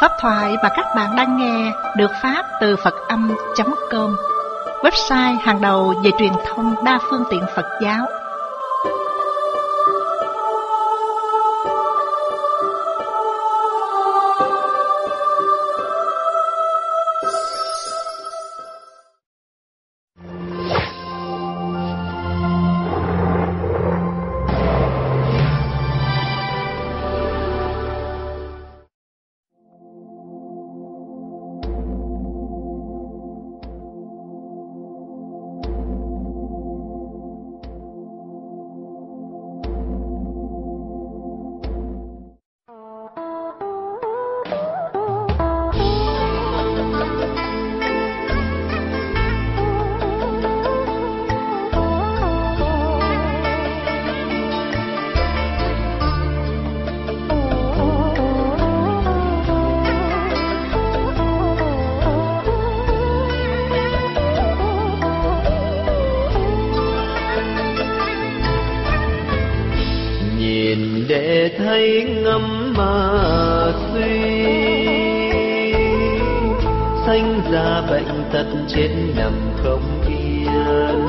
Pháp thoại mà các bạn đang nghe được phát từ Phật-âm.com, website hàng đầu về truyền thông đa phương tiện Phật giáo. Thấy ngâm mà suy, sanh ra bệnh tật chết nằm không yên.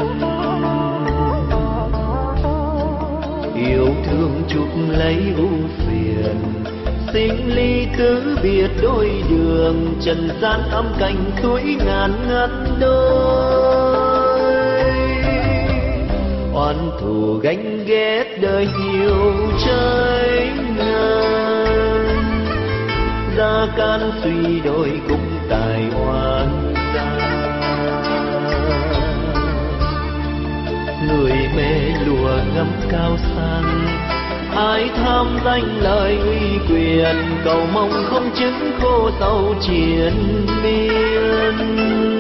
Yêu thương chút lấy ưu phiền, sinh ly tứ biệt đôi đường. Trần gian âm cảnh tuổi ngàn ngắt đôi, oan thù gánh ghét đời nhiều trái ngang. Gia can suy đôi cũng tài oan gia, người mê lùa ngắm cao sang. Ai tham danh lợi uy quyền, cầu mong không chứng khô sầu triền miên.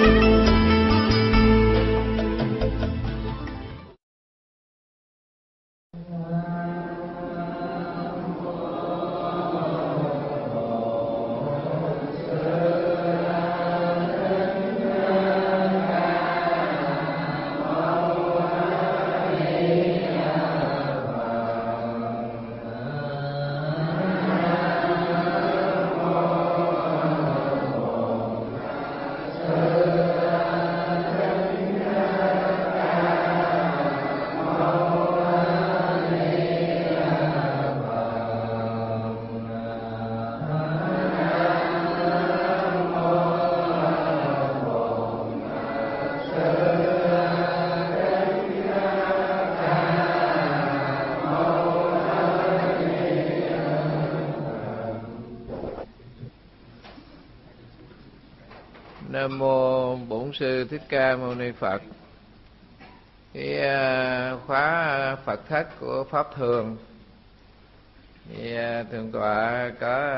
Nam mô Bổn Sư Thích Ca Mâu Ni Phật. Cái khóa Phật thất của Pháp Thường thì Thượng tọa có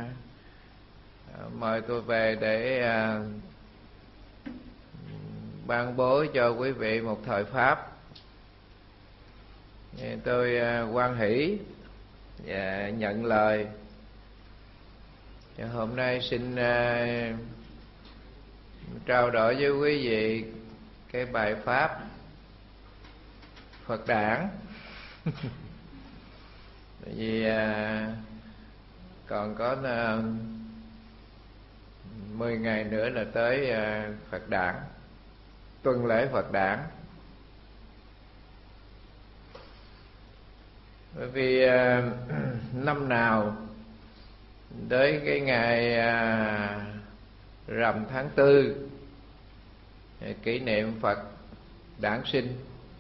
mời tôi về để ban bố cho quý vị một thời pháp. Thì tôi hoan hỷ và nhận lời. Và hôm nay xin trao đổi với quý vị cái bài pháp Phật đản. Tại vì còn có 10 ngày nữa là tới Phật đản, tuần lễ Phật đản. Bởi vì năm nào tới cái ngày rằm tháng 4 kỷ niệm Phật đản sinh,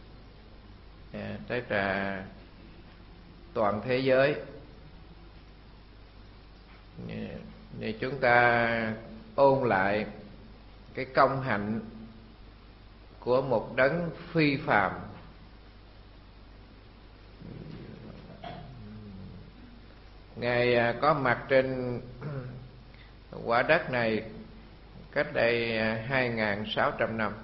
tức là toàn thế giới thì chúng ta ôn lại cái công hạnh của một đấng phi phàm, Ngài có mặt trên quả đất này cách đây 2.600 năm.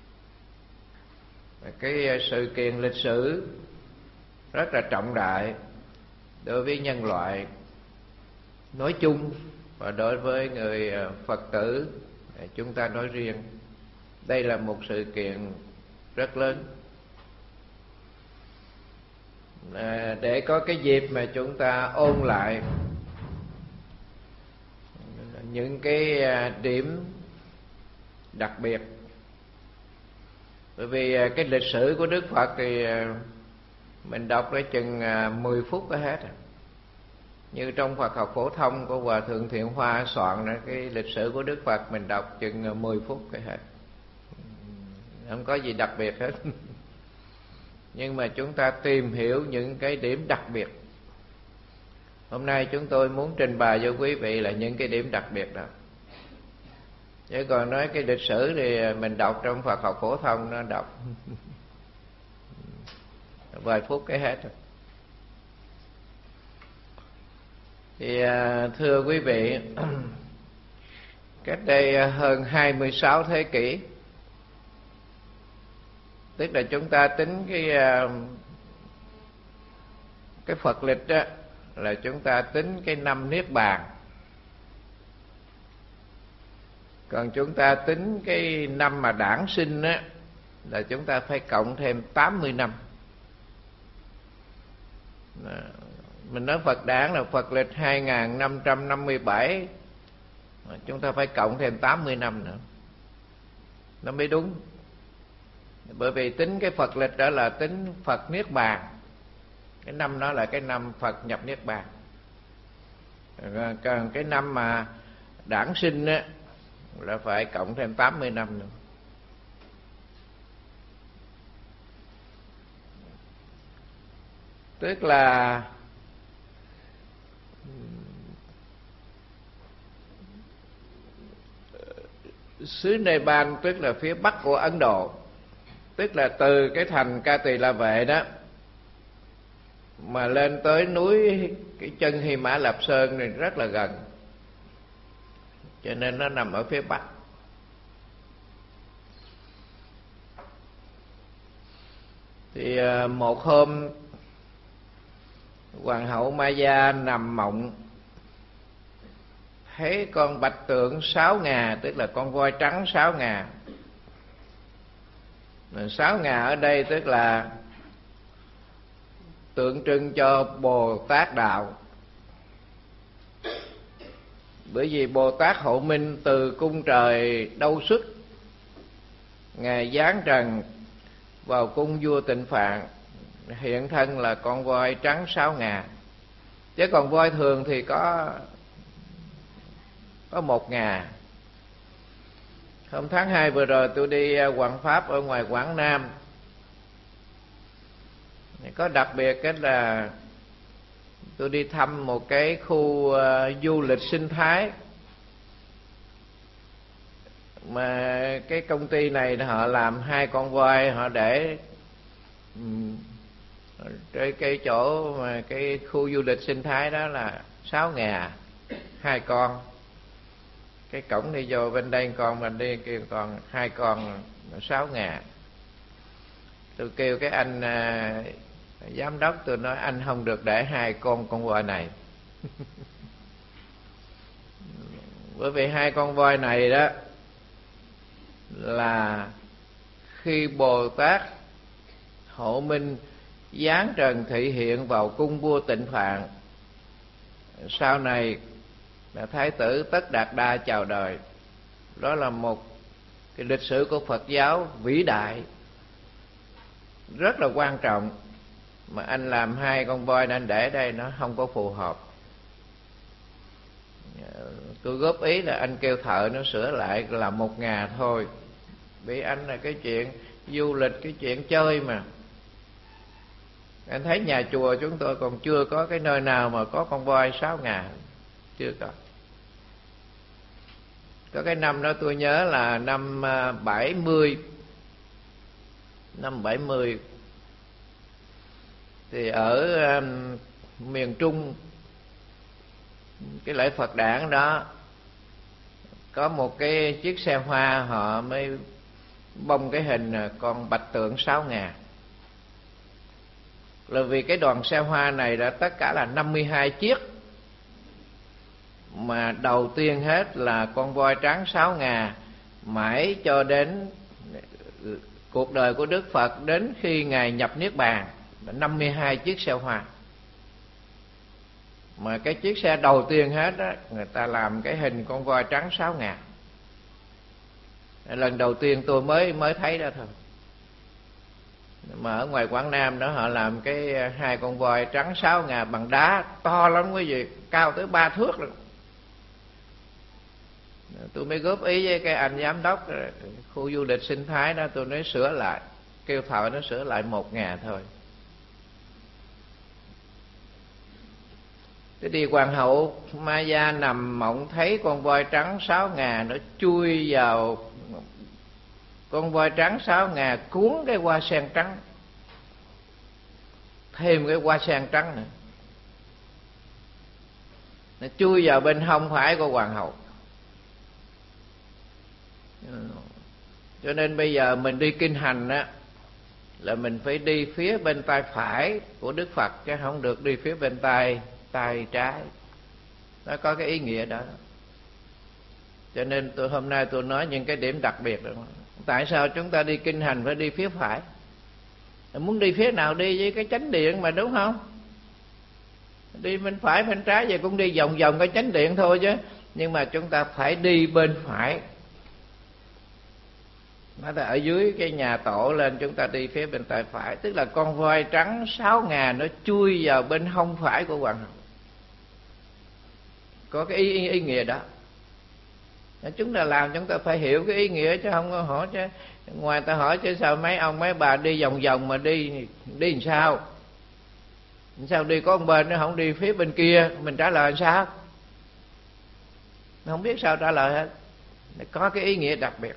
Cái sự kiện lịch sử rất là trọng đại đối với nhân loại nói chung và đối với người Phật tử chúng ta nói riêng. Đây là một sự kiện rất lớn. Để có cái dịp mà chúng ta ôn lại những cái điểm đặc biệt. Bởi vì cái lịch sử của Đức Phật thì mình đọc tới chừng 10 phút có hết. Như trong Phật học phổ thông của Hòa Thượng Thiện Hoa soạn ra cái lịch sử của Đức Phật, mình đọc chừng 10 phút cái hết, không có gì đặc biệt hết. Nhưng mà chúng ta tìm hiểu những cái điểm đặc biệt. Hôm nay chúng tôi muốn trình bày cho quý vị là những cái điểm đặc biệt đó. Chứ còn nói cái lịch sử thì mình đọc trong Phật học phổ thông, nó đọc vài phút cái hết rồi. Thì thưa quý vị, cách đây hơn 26 thế kỷ, tức là chúng ta tính cái Phật lịch đó, là chúng ta tính cái năm Niết Bàn. Còn chúng ta tính cái năm mà đản sinh á, là chúng ta phải cộng thêm 80 năm. Mình nói Phật đản là Phật lịch 2557, chúng ta phải cộng thêm 80 năm nữa nó mới đúng. Bởi vì tính cái Phật lịch đó là tính Phật Niết Bàn, cái năm đó là cái năm Phật nhập Niết Bàn. Còn cái năm mà đản sinh á, là phải cộng thêm 80 năm nữa. Tức là xứ Nepal, tức là phía bắc của Ấn Độ, tức là từ cái thành Ca Tỳ La Vệ đó mà lên tới núi cái chân Hy Mã Lạp Sơn này rất là gần, cho nên nó nằm ở phía bắc. Thì một hôm Hoàng hậu Maya nằm mộng, thấy con bạch tượng 6 ngà, tức là con voi trắng 6 ngà. 6 ngà ở đây tức là tượng trưng cho Bồ Tát Đạo. Bởi vì Bồ Tát Hộ Minh từ cung trời Đâu Xuất, Ngài giáng trần vào cung vua Tịnh Phạn, hiện thân là con voi trắng 6 ngà. Chứ còn voi thường thì có 1 ngà. Hôm tháng 2 vừa rồi tôi đi hoằng pháp ở ngoài Quảng Nam. Có đặc biệt cái là tôi đi thăm một cái khu du lịch sinh thái, mà cái công ty này họ làm 2 con voi, họ để cái chỗ mà cái khu du lịch sinh thái đó là 6 ngà, 2 con. Cái cổng đi vô bên đây con, bên đây kêu con, 2 con 6 ngà. Tôi kêu cái anh giám đốc, tôi nói anh không được để 2 con voi này. Bởi vì 2 con voi này đó là khi Bồ Tát Hộ Minh giáng trần thị hiện vào cung vua Tịnh Phạn, sau này là Thái tử Tất Đạt Đa chào đời. Đó là một cái lịch sử của Phật giáo vĩ đại, rất là quan trọng. Mà anh làm 2 con voi nên để đây nó không có phù hợp. Tôi góp ý là anh kêu thợ nó sửa lại là 1 ngà thôi. Vì anh là cái chuyện du lịch, cái chuyện chơi mà. Anh thấy nhà chùa chúng tôi còn chưa có cái nơi nào mà có con voi 6 ngà, chưa có. Có cái năm đó tôi nhớ là năm 70. Năm 70 thì ở miền Trung, cái lễ Phật đản đó, có một cái chiếc xe hoa họ mới bông cái hình con bạch tượng 6 ngà. Là vì cái đoàn xe hoa này đã tất cả là 52 chiếc, mà đầu tiên hết là con voi trắng 6 ngà, mãi cho đến cuộc đời của Đức Phật, đến khi Ngài nhập Niết Bàn, 52 chiếc xe hoa. Mà cái chiếc xe đầu tiên hết á, người ta làm cái hình con voi trắng 6 ngà. Lần đầu tiên tôi mới thấy đó thôi. Mà ở ngoài Quảng Nam đó họ làm cái 2 con voi trắng 6 ngà bằng đá to lắm quý vị, cao tới 3 thước rồi. Tôi mới góp ý với cái anh giám đốc khu du lịch sinh thái đó, tôi nói sửa lại, kêu thợ nó sửa lại 1 ngà thôi. Thế thì hoàng hậu Maya nằm mộng thấy con voi trắng 6 ngà nó chui vào con voi trắng 6 ngà cuốn cái hoa sen trắng, thêm cái hoa sen trắng nữa, nó chui vào bên hông phải của hoàng hậu. Cho nên bây giờ mình đi kinh hành á, là mình phải đi phía bên tay phải của Đức Phật, chứ không được đi phía bên tay trái. Nó có cái ý nghĩa đó. Cho nên hôm nay tôi nói những cái điểm đặc biệt đó. Tại sao chúng ta đi kinh hành phải đi phía phải? Muốn đi phía nào đi với cái chánh điện mà, đúng không? Đi bên phải bên trái vậy cũng đi vòng vòng cái chánh điện thôi chứ. Nhưng mà chúng ta phải đi bên phải. Nó là ở dưới cái nhà tổ lên, chúng ta đi phía bên tay phải. Tức là con voi trắng 6 ngà nó chui vào bên hông phải của hoàng hậu. Có cái ý nghĩa đó. Chúng ta làm chúng ta phải hiểu cái ý nghĩa, chứ không có hỏi chứ. Ngoài ta hỏi chứ sao mấy ông mấy bà đi vòng vòng mà đi làm sao? Sao đi có một bên nó không đi phía bên kia? Mình trả lời làm sao? Không biết sao trả lời hết. Có cái ý nghĩa đặc biệt.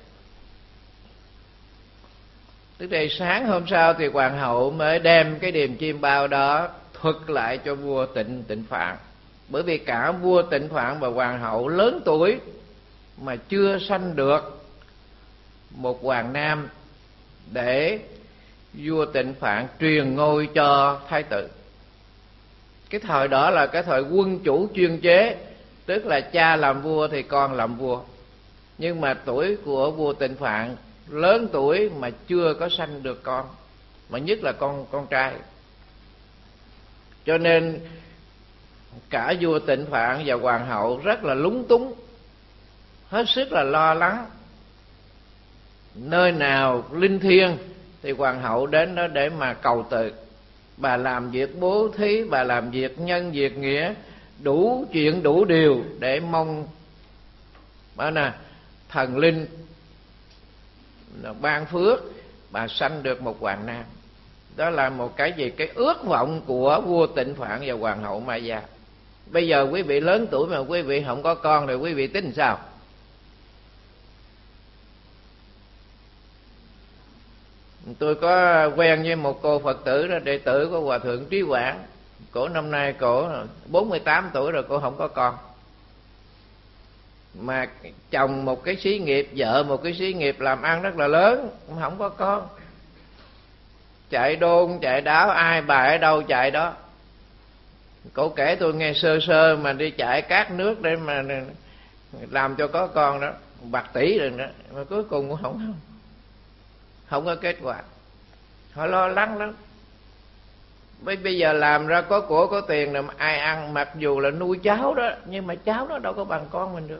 Tức là sáng hôm sau thì hoàng hậu mới đem cái điềm chim bao đó thuật lại cho vua Tịnh Phạn. Bởi vì cả vua Tịnh Phạn và hoàng hậu lớn tuổi mà chưa sanh được một hoàng nam để vua Tịnh Phạn truyền ngôi cho thái tử. Cái thời đó là cái thời quân chủ chuyên chế, tức là cha làm vua thì con làm vua. Nhưng mà tuổi của vua Tịnh Phạn lớn tuổi mà chưa có sanh được con, mà nhất là con trai. Cho nên cả vua Tịnh Phạn và hoàng hậu rất là lúng túng, hết sức là lo lắng. Nơi nào linh thiêng thì hoàng hậu đến đó để mà cầu từ. Bà làm việc bố thí, bà làm việc nhân việc nghĩa, đủ chuyện đủ điều để mong thần linh ban phước bà sanh được một hoàng nam. Đó là một cái gì? Cái ước vọng của vua Tịnh Phạn và hoàng hậu Maya. Bây giờ quý vị lớn tuổi mà quý vị không có con thì quý vị tính sao? Tôi có quen với một cô Phật tử đó, đệ tử của Hòa Thượng Trí Quảng. Cổ năm nay cổ 48 tuổi rồi, cổ không có con. Mà chồng một cái xí nghiệp, vợ một cái xí nghiệp làm ăn rất là lớn, không có con. Chạy đôn chạy đáo, ai bà ở đâu chạy đó. Cổ kể tôi nghe sơ sơ mà đi chạy cát nước để mà làm cho có con đó, bạc tỷ rồi đó, mà cuối cùng cũng không có kết quả. Họ lo lắng lắm. Bây giờ làm ra có của có tiền rồi mà ai ăn, mặc dù là nuôi cháu đó, nhưng mà cháu đó đâu có bằng con mình được.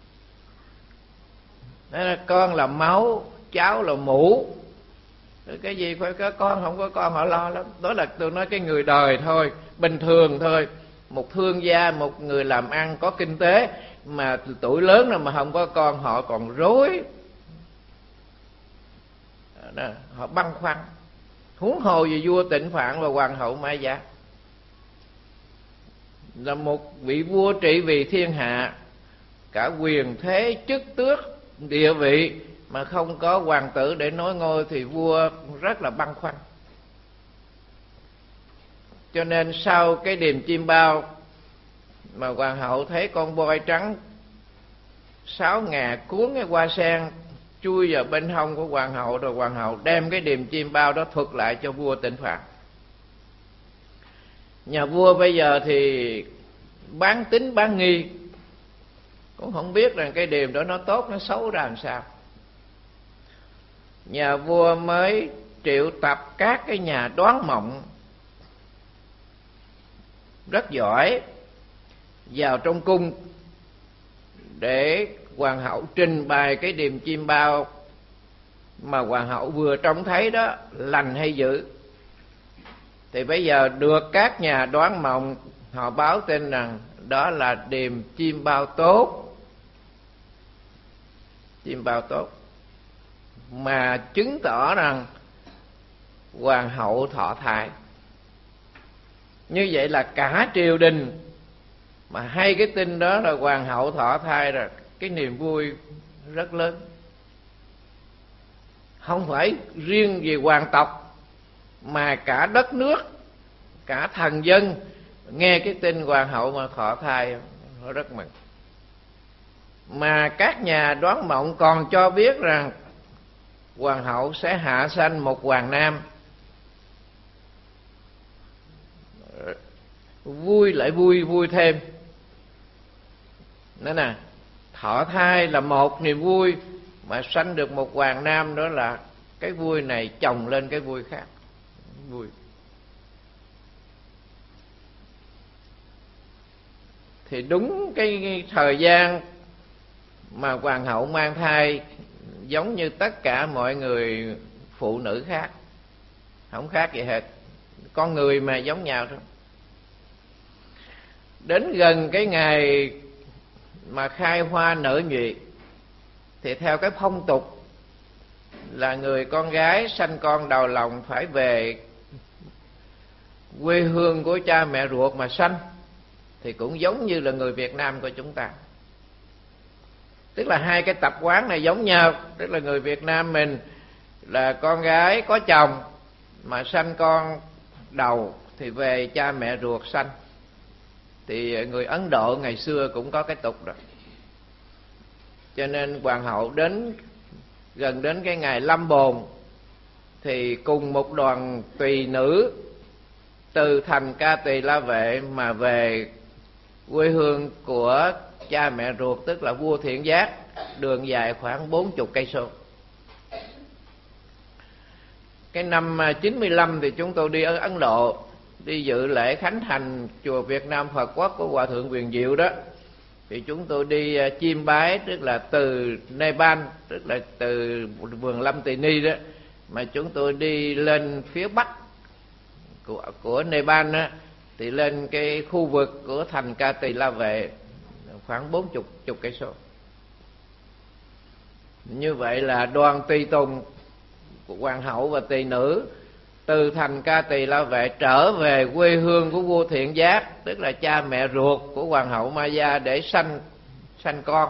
Nên là con là máu, cháu là mũ. Cái gì phải có con, không có con họ lo lắm. Đó là tôi nói cái người đời thôi, bình thường thôi. Một thương gia, một người làm ăn có kinh tế mà tuổi lớn rồi mà không có con, họ còn rối. Đó, họ băn khoăn. Huống hồ về vua Tịnh Phạn và hoàng hậu Maya, là một vị vua trị vì thiên hạ, cả quyền thế chức tước địa vị, mà không có hoàng tử để nối ngôi thì vua rất là băn khoăn. Cho nên sau cái điềm chim bao mà hoàng hậu thấy con voi trắng 6 ngà cuốn cái hoa sen chui vào bên hông của hoàng hậu, rồi hoàng hậu đem cái điềm chim bao đó thuật lại cho vua Tịnh Phạn. Nhà vua bây giờ thì bán tín bán nghi, cũng không biết rằng cái điềm đó nó tốt nó xấu ra làm sao. Nhà vua mới triệu tập các cái nhà đoán mộng rất giỏi vào trong cung để hoàng hậu trình bày cái điềm chim bao mà hoàng hậu vừa trông thấy đó lành hay dữ. Thì bây giờ được các nhà đoán mộng họ báo tin rằng đó là điềm chim bao tốt, chim bao tốt, mà chứng tỏ rằng hoàng hậu thọ thai. Như vậy là cả triều đình mà hay cái tin đó là hoàng hậu thọ thai, rồi cái niềm vui rất lớn. Không phải riêng về hoàng tộc mà cả đất nước, cả thần dân nghe cái tin hoàng hậu mà thọ thai họ rất mừng. Mà các nhà đoán mộng còn cho biết rằng hoàng hậu sẽ hạ sanh một hoàng nam. Vui lại vui thêm. Đó nè, thọ thai là một niềm vui, mà sanh được một hoàng nam đó là cái vui này chồng lên cái vui khác. Vui. Thì đúng cái thời gian mà hoàng hậu mang thai giống như tất cả mọi người phụ nữ khác, không khác gì hết, con người mà giống nhau thôi. Đến gần cái ngày mà khai hoa nở nhụy thì theo cái phong tục là người con gái sanh con đầu lòng phải về quê hương của cha mẹ ruột mà sanh. Thì cũng giống như là người Việt Nam của chúng ta, tức là hai cái tập quán này giống nhau. Tức là người Việt Nam mình là con gái có chồng mà sanh con đầu thì về cha mẹ ruột sanh. Thì người Ấn Độ ngày xưa cũng có cái tục rồi. Cho nên hoàng hậu gần đến cái ngày lâm bồn thì cùng một đoàn tùy nữ từ thành Ca Tỳ La Vệ mà về quê hương của cha mẹ ruột, tức là vua Thiện Giác, đường dài khoảng 40 cây số. Cái năm 95 thì chúng tôi đi ở Ấn Độ, đi dự lễ khánh thành chùa Việt Nam Phật Quốc của Hòa thượng Quyền Diệu đó. Thì chúng tôi đi chiêm bái, tức là từ Nepal, tức là từ vườn Lâm Tỳ Ni đó, mà chúng tôi đi lên phía bắc của Nepal đó, thì lên cái khu vực của thành Ca Tỳ La Vệ khoảng 40 cây số. Như vậy là đoàn tùy tùng của hoàng hậu và tỳ nữ từ thành Ca Tỳ La Vệ trở về quê hương của vua Thiện Giác, tức là cha mẹ ruột của hoàng hậu Maya, để sanh con.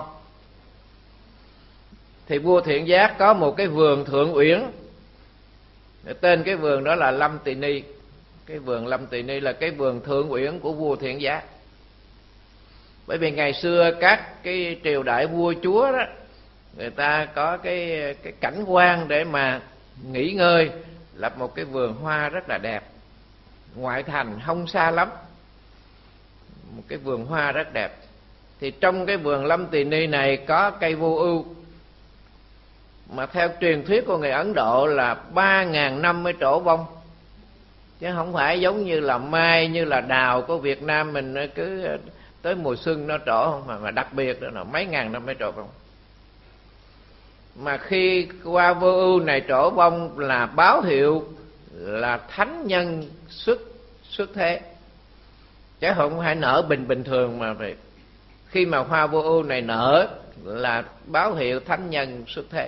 Thì vua Thiện Giác có một cái vườn Thượng Uyển, tên cái vườn đó là Lâm Tỳ Ni. Cái vườn Lâm Tỳ Ni là cái vườn Thượng Uyển của vua Thiện Giác. Bởi vì ngày xưa các cái triều đại vua chúa đó, người ta có cái cảnh quan để mà nghỉ ngơi, lập một cái vườn hoa rất là đẹp, ngoại thành không xa lắm, một cái vườn hoa rất đẹp. Thì trong cái vườn Lâm Tỳ Ni này có cây vô ưu, mà theo truyền thuyết của người Ấn Độ là 3.000 năm mới trổ bông, chứ không phải giống như là mai, như là đào của Việt Nam mình cứ tới mùa xuân nó trổ, không, mà đặc biệt đó là mấy ngàn năm mới trổ bông. Mà khi hoa vô ưu này trổ bông là báo hiệu là thánh nhân xuất thế, chứ không phải nở bình thường, mà phải khi mà hoa vô ưu này nở là báo hiệu thánh nhân xuất thế.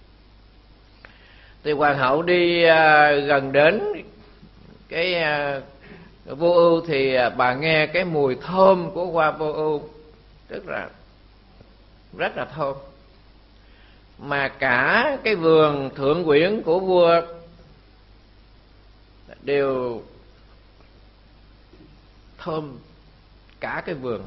Thì hoàng hậu đi gần đến cái vô ưu thì bà nghe cái mùi thơm của hoa vô ưu, tức là rất là thơm. Mà cả cái vườn Thượng Uyển của vua đều thơm, cả cái vườn.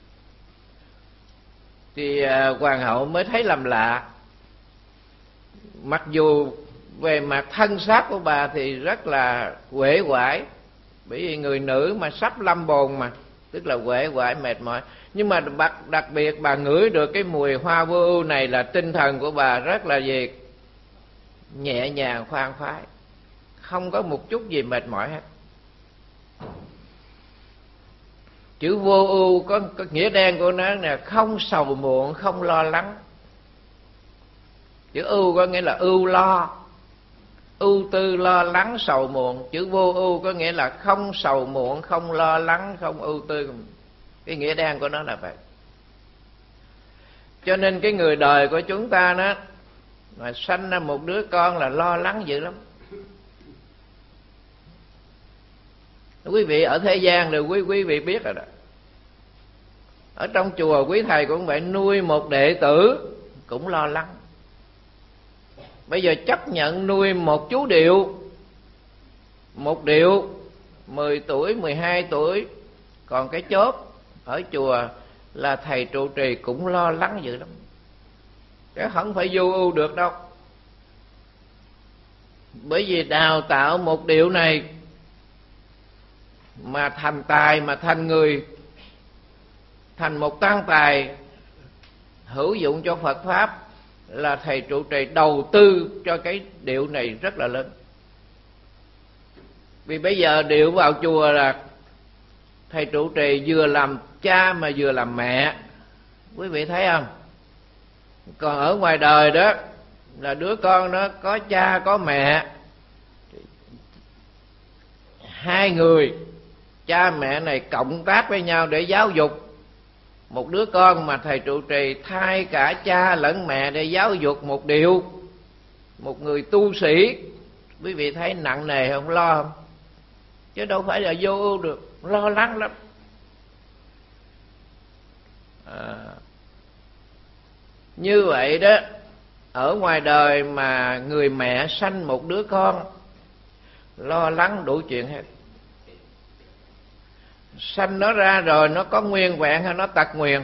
Thì hoàng hậu mới thấy làm lạ. Mặc dù về mặt thân xác của bà thì rất là uể oải, bởi vì người nữ mà sắp lâm bồn mà, tức là uể oải mệt mỏi. Nhưng mà đặc biệt bà ngửi được cái mùi hoa vô ưu này là tinh thần của bà rất là gì? Nhẹ nhàng khoan khoái, không có một chút gì mệt mỏi hết. Chữ vô ưu có nghĩa đen của nó là không sầu muộn, không lo lắng. Chữ ưu có nghĩa là ưu lo, ưu tư, lo lắng, sầu muộn. Chữ vô ưu có nghĩa là không sầu muộn, không lo lắng, không ưu tư. Cái nghĩa đen của nó là vậy. Cho nên cái người đời của chúng ta đó, mà sanh ra một đứa con là lo lắng dữ lắm. Quý vị ở thế gian rồi quý vị biết rồi đó. Ở trong chùa quý thầy cũng vậy, nuôi một đệ tử cũng lo lắng. Bây giờ chấp nhận nuôi một chú điệu, một điệu 10 tuổi, 12 tuổi, còn cái chốt ở chùa là thầy trụ trì cũng lo lắng dữ lắm. Cái không phải vô ưu được đâu. Bởi vì đào tạo một điệu này mà thành tài, mà thành người, thành một tăng tài hữu dụng cho Phật Pháp, là thầy trụ trì đầu tư cho cái điệu này rất là lớn. Vì bây giờ điệu vào chùa là thầy trụ trì vừa làm cha mà vừa làm mẹ, quý vị thấy không? Còn ở ngoài đời đó là đứa con nó có cha có mẹ, hai người cha mẹ này cộng tác với nhau để giáo dục một đứa con, mà thầy trụ trì thay cả cha lẫn mẹ để giáo dục một điệu, một người tu sĩ. Quý vị thấy nặng nề không, lo không? Chứ đâu phải là vô ưu được, lo lắng lắm. Như vậy đó, ở ngoài đời mà người mẹ sanh một đứa con lo lắng đủ chuyện hết. Sanh nó ra rồi nó có nguyên vẹn hay nó tật nguyền?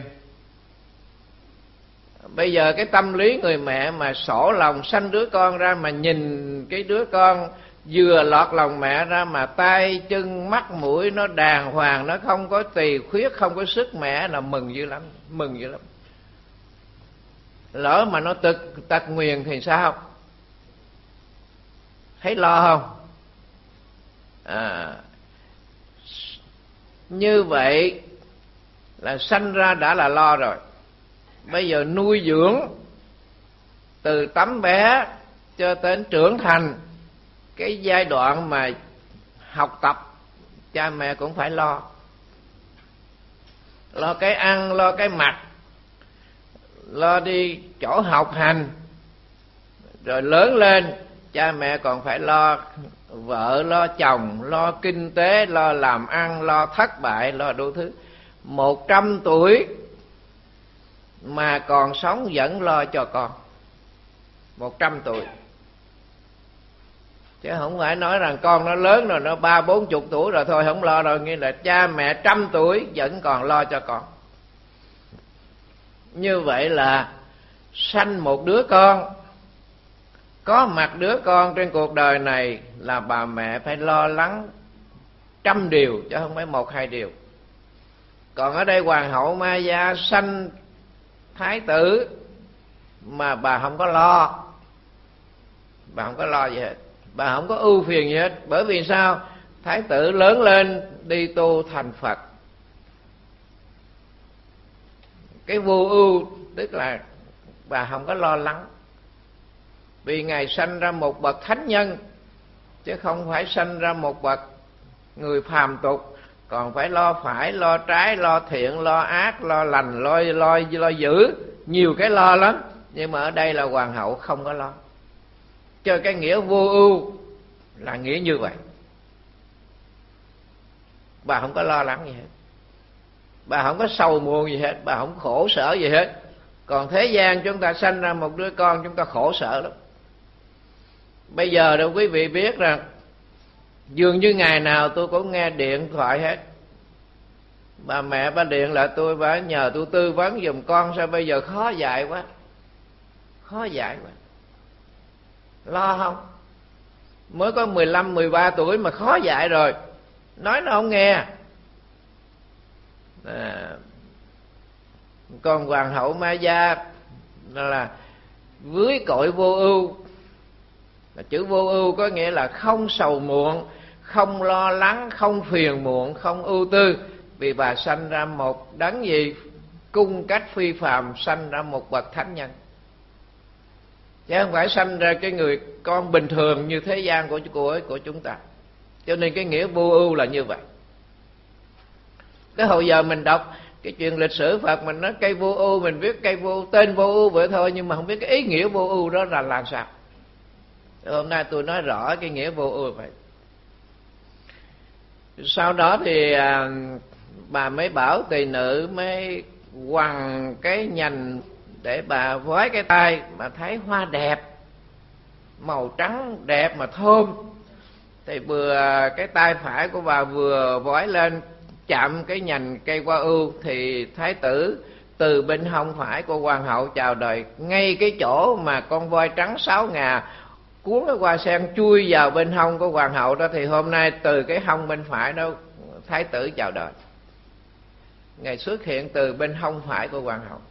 Bây giờ cái tâm lý người mẹ mà sổ lòng sanh đứa con ra, mà nhìn cái đứa con vừa lọt lòng mẹ ra mà tay chân mắt mũi nó đàng hoàng, nó không có tỳ khuyết, không có sức mẻ, là mừng dữ lắm, mừng dữ lắm. Lỡ mà nó tật nguyền thì sao? Thấy lo không? Như vậy là sanh ra đã là lo rồi. Bây giờ nuôi dưỡng từ tấm bé cho đến trưởng thành, cái giai đoạn mà học tập, cha mẹ cũng phải lo. Lo cái ăn, lo cái mặc, lo đi chỗ học hành. Rồi lớn lên cha mẹ còn phải lo vợ, lo chồng, lo kinh tế, lo làm ăn, lo thất bại, lo đủ thứ. 100 tuổi mà còn sống vẫn lo cho con. 100 tuổi. Chứ không phải nói rằng con nó lớn rồi, nó 30-40 tuổi rồi thôi không lo rồi. Nghĩa là cha mẹ 100 tuổi vẫn còn lo cho con. Như vậy là sanh một đứa con, có mặt đứa con trên cuộc đời này là bà mẹ phải lo lắng 100 điều, chứ không phải 1-2 điều. Còn ở đây hoàng hậu Maya sanh thái tử mà bà không có lo. Bà không có lo gì hết, bà không có ưu phiền gì hết. Bởi vì sao? Thái tử lớn lên đi tu thành Phật. Cái vô ưu tức là bà không có lo lắng. Vì Ngài sanh ra một bậc thánh nhân, chứ không phải sanh ra một bậc người phàm tục, còn phải lo phải, lo trái, lo thiện, lo ác, lo lành, lo dữ, nhiều cái lo lắm. Nhưng mà ở đây là hoàng hậu không có lo. Cho cái nghĩa vô ưu là nghĩa như vậy. Bà không có lo lắng gì hết, bà không có sầu muộn gì hết, bà không khổ sở gì hết. Còn thế gian chúng ta sanh ra một đứa con chúng ta khổ sở lắm. Bây giờ đâu quý vị biết rằng dường như ngày nào tôi cũng nghe điện thoại hết. Bà mẹ bà điện lại tôi, bà nhờ tôi tư vấn giùm con, sao bây giờ khó dạy quá, khó dạy quá. Lo không? Mới có 15-13 tuổi mà khó dạy rồi, nói nó không nghe. Còn hoàng hậu Maya là với cội vô ưu. Chữ vô ưu có nghĩa là không sầu muộn, không lo lắng, không phiền muộn, không ưu tư. Vì bà sanh ra một đấng gì? Cung cách phi phàm, sanh ra một bậc thánh nhân, chứ không phải sanh ra cái người con bình thường như thế gian của chúng ta. Cho nên cái nghĩa vô ưu là như vậy. Cái hồi giờ mình đọc cái chuyện lịch sử Phật, mình nói cây vô ưu, mình biết cây vô, tên vô ưu vậy thôi, nhưng mà không biết cái ý nghĩa vô ưu đó là làm sao. Hôm nay tôi nói rõ cái nghĩa vô ưu vậy. Sau đó thì bà mới bảo tỳ nữ mới quằn cái nhành để bà vói cái tay, mà thấy hoa đẹp, màu trắng đẹp mà thơm, thì vừa cái tay phải của bà vừa vói lên chạm cái nhành cây hoa ưu, thì thái tử từ bên hông phải của hoàng hậu chào đời, ngay cái chỗ mà con voi trắng 6 ngà cuốn cái hoa sen chui vào bên hông của hoàng hậu đó, thì hôm nay từ cái hông bên phải đó thái tử chào đời. Ngài xuất hiện từ bên hông phải của hoàng hậu.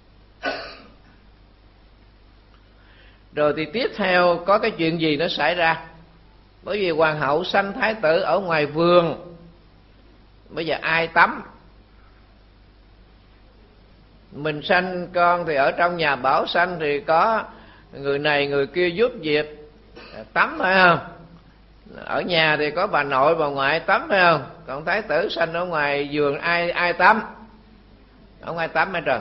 Rồi thì tiếp theo có cái chuyện gì nó xảy ra? Bởi vì hoàng hậu sanh thái tử ở ngoài vườn, bây giờ ai tắm? Mình sanh con thì ở trong nhà bảo sanh thì có người này người kia giúp việc tắm, phải không? Ở nhà thì có bà nội bà ngoại tắm, phải không? Còn thái tử sanh ở ngoài vườn, ai tắm? Không ai tắm hết rồi.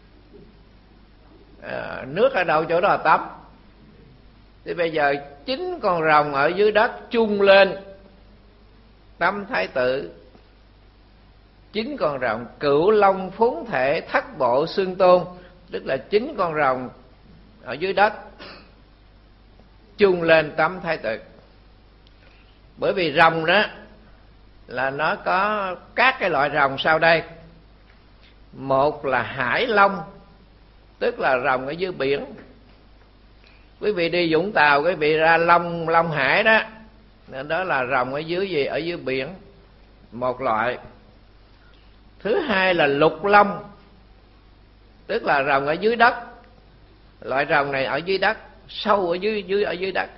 Nước ở đâu chỗ đó tắm. Thì bây giờ 9 con rồng ở dưới đất chung lên tắm thái tử. 9 con rồng cửu long phúng thể thất bộ xương tôn, tức là 9 con rồng ở dưới đất chung lên tắm thái tử. Bởi vì rồng đó là nó có các cái loại rồng sau đây. Một là hải long, tức là rồng ở dưới biển. Quý vị đi Vũng Tàu, quý vị ra Long Hải đó, đó là rồng ở dưới gì? Ở dưới biển, một loại. Thứ hai là lục long, tức là rồng ở dưới đất. Loại rồng này ở dưới đất, sâu ở dưới đất.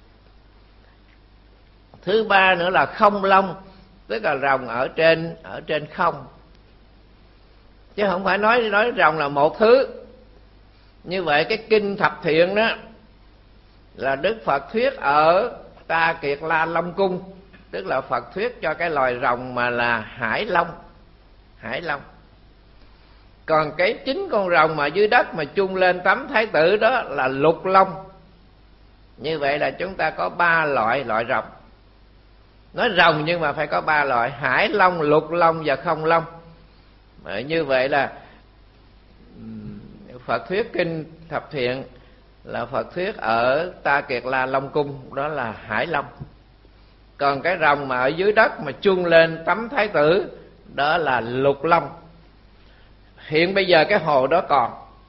Thứ ba nữa là không long, tức là rồng ở trên không. Chứ không phải nói rồng là một thứ. Như vậy cái kinh Thập Thiện đó là Đức Phật thuyết ở Ta Kiệt La Long Cung, tức là Phật thuyết cho cái loài rồng mà là hải long. Hải long. Còn cái 9 con rồng mà dưới đất mà chung lên tắm thái tử đó là lục long. Như vậy là chúng ta có 3 loại rồng. Nói rồng nhưng mà phải có 3 loại: hải long, lục long và không long. Như vậy là Phật thuyết kinh Thập Thiện là Phật thuyết ở Ta Kiệt La Long Cung, đó là hải long. Còn cái rồng mà ở dưới đất mà chung lên tắm thái tử đó là lục long. Hiện bây giờ cái hồ đó còn.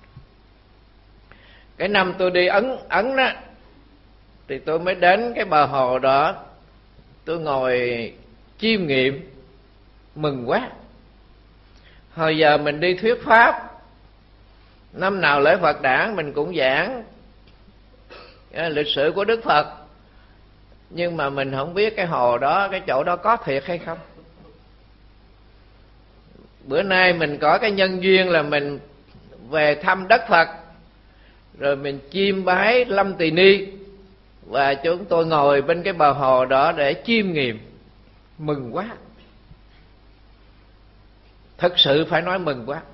Cái năm tôi đi Ấn đó, thì tôi mới đến cái bờ hồ đó, tôi ngồi chiêm nghiệm, mừng quá. Hồi giờ mình đi thuyết pháp, năm nào lễ Phật đản mình cũng giảng lịch sử của Đức Phật, nhưng mà mình không biết cái hồ đó, cái chỗ đó có thiệt hay không. Bữa nay mình có cái nhân duyên là mình về thăm đất Phật, rồi mình chiêm bái Lâm Tỳ Ni, và chúng tôi ngồi bên cái bờ hồ đó để chiêm nghiệm, mừng quá. Thực sự phải nói mừng quá.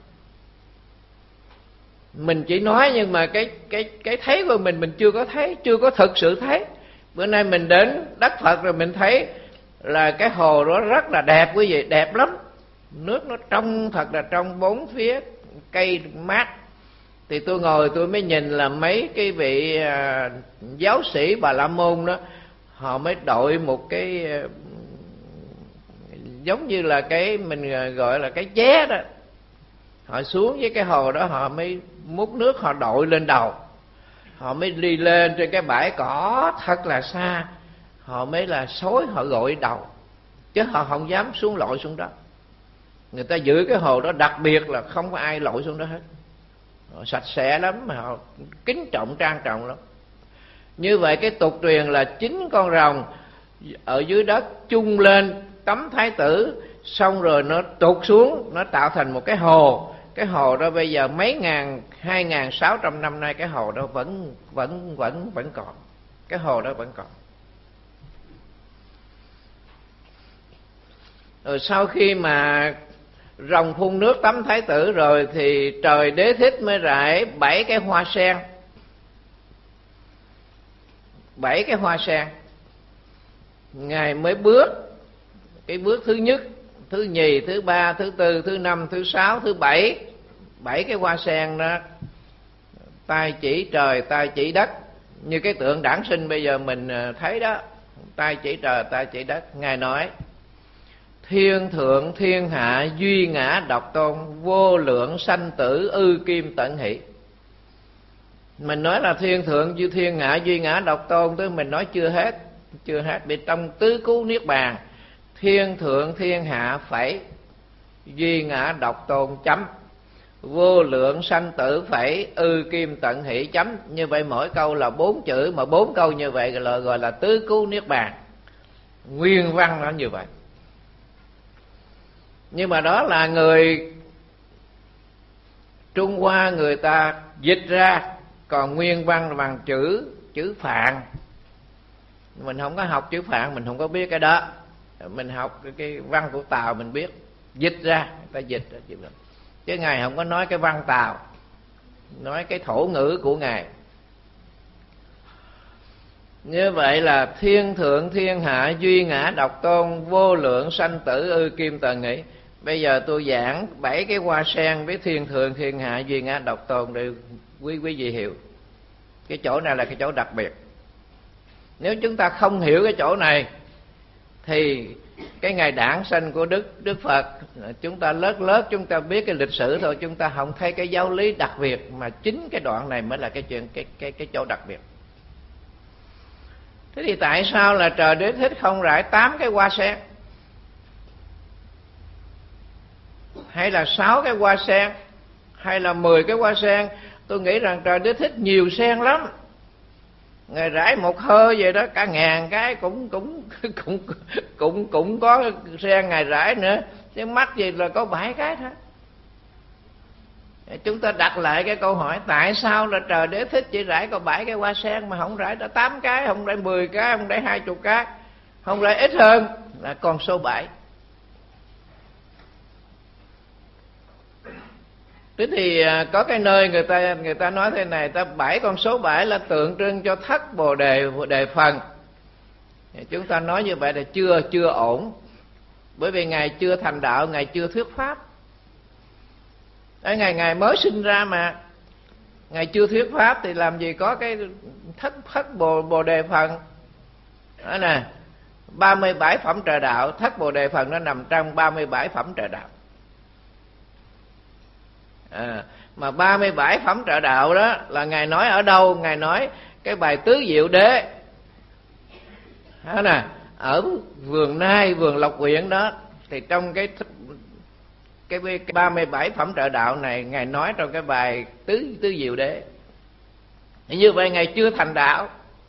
Mình chỉ nói nhưng mà cái thấy của mình chưa có thấy, chưa có thực sự thấy. Bữa nay mình đến đất Phật rồi mình thấy là cái hồ đó rất là đẹp, quý vị, đẹp lắm. Nước nó trong, thật là trong, bốn phía cây mát. Thì tôi ngồi tôi mới nhìn là mấy cái vị giáo sĩ Bà La Môn đó, họ mới đội một cái giống như là cái mình gọi là cái ché đó. Họ xuống với cái hồ đó, họ mới múc nước, họ đội lên đầu, họ mới đi lên trên cái bãi cỏ thật là xa, họ mới là xối, họ gội đầu, chứ họ không dám xuống lội xuống đó. Người ta giữ cái hồ đó đặc biệt là không có ai lội xuống đó hết. Họ sạch sẽ lắm, mà họ kính trọng, trang trọng lắm. Như vậy cái tục truyền là 9 con rồng ở dưới đất chung lên tắm thái tử, xong rồi nó tụt xuống, nó tạo thành một cái hồ. Cái hồ đó bây giờ mấy ngàn, 2.600 năm nay cái hồ đó vẫn còn. Cái hồ đó vẫn còn. Rồi sau khi mà rồng phun nước tắm thái tử rồi thì trời Đế Thích mới rải 7 cái hoa sen. 7 cái hoa sen. Ngài mới bước cái bước thứ nhất, thứ nhì, thứ ba, thứ tư, thứ năm, thứ sáu, thứ bảy. 7 cái hoa sen đó, tay chỉ trời, tay chỉ đất, như cái tượng Đản Sinh bây giờ mình thấy đó, tay chỉ trời, tay chỉ đất. Ngài nói: thiên thượng thiên hạ duy ngã độc tôn, vô lượng sanh tử ư kim tận hỷ. Mình nói là thiên thượng như thiên hạ duy ngã độc tôn, tức mình nói chưa hết. Vì trong tứ cứu niết bàn, thiên thượng thiên hạ phẩy, duy ngã độc tôn chấm, vô lượng sanh tử phẩy, ư kim tận hỷ chấm. Như vậy mỗi câu là 4 chữ, mà 4 câu như vậy gọi là tứ cứu niết bàn. Nguyên văn nó như vậy. Nhưng mà đó là người Trung Hoa người ta dịch ra, còn nguyên văn bằng chữ Phạn. Mình không có học chữ Phạn, mình không có biết cái đó. Mình học cái văn của Tàu mình biết, dịch ra, người ta dịch ra. Chứ Ngài không có nói cái văn Tàu, nói cái thổ ngữ của Ngài. Như vậy là thiên thượng thiên hạ duy ngã độc tôn, vô lượng sanh tử ư kim tận hỷ. Bây giờ tôi giảng 7 cái hoa sen với thiên thượng thiên hạ duy ngã độc tôn để quý vị hiểu. Cái chỗ này là cái chỗ đặc biệt. Nếu chúng ta không hiểu cái chỗ này thì cái ngày đản sanh của Đức Phật, chúng ta lớt chúng ta biết cái lịch sử thôi, chúng ta không thấy cái giáo lý đặc biệt, mà chính cái đoạn này mới là cái chuyện cái chỗ đặc biệt. Thế thì tại sao là trời Đế Thích không rải 8 cái hoa sen, hay là 6 cái hoa sen, hay là 10 cái hoa sen? Tôi nghĩ rằng trời Đế Thích nhiều sen lắm. Ngài rải một hơi vậy đó, cả ngàn cái cũng có sen Ngài rải nữa, chứ mắc gì là có 7 cái thôi. Chúng ta đặt lại cái câu hỏi, tại sao là trời Đế Thích chỉ rải có 7 cái hoa sen mà không rải 8 cái, không rải 10 cái, không rải 20 cái, không rải ít hơn là con số 7? Thế thì có cái nơi người ta nói thế này, con số 7 là tượng trưng cho thất Bồ đề phần. Chúng ta nói như vậy là chưa ổn, bởi vì Ngài chưa thành đạo, Ngài chưa thuyết pháp. Ngài mới sinh ra mà, Ngài chưa thuyết pháp thì làm gì có cái thất Bồ đề phần. Đó nè, 37 phẩm trợ đạo, thất Bồ đề phần nó nằm trong 37 phẩm trợ đạo. Mà 37 phẩm trợ đạo đó là Ngài nói ở đâu? Ngài nói cái bài Tứ Diệu Đế đó nè, ở vườn Nai, vườn Lộc Huyện đó. Thì trong cái 37 phẩm trợ đạo này, Ngài nói trong cái bài Tứ Diệu Đế. Như vậy Ngài chưa thành đạo,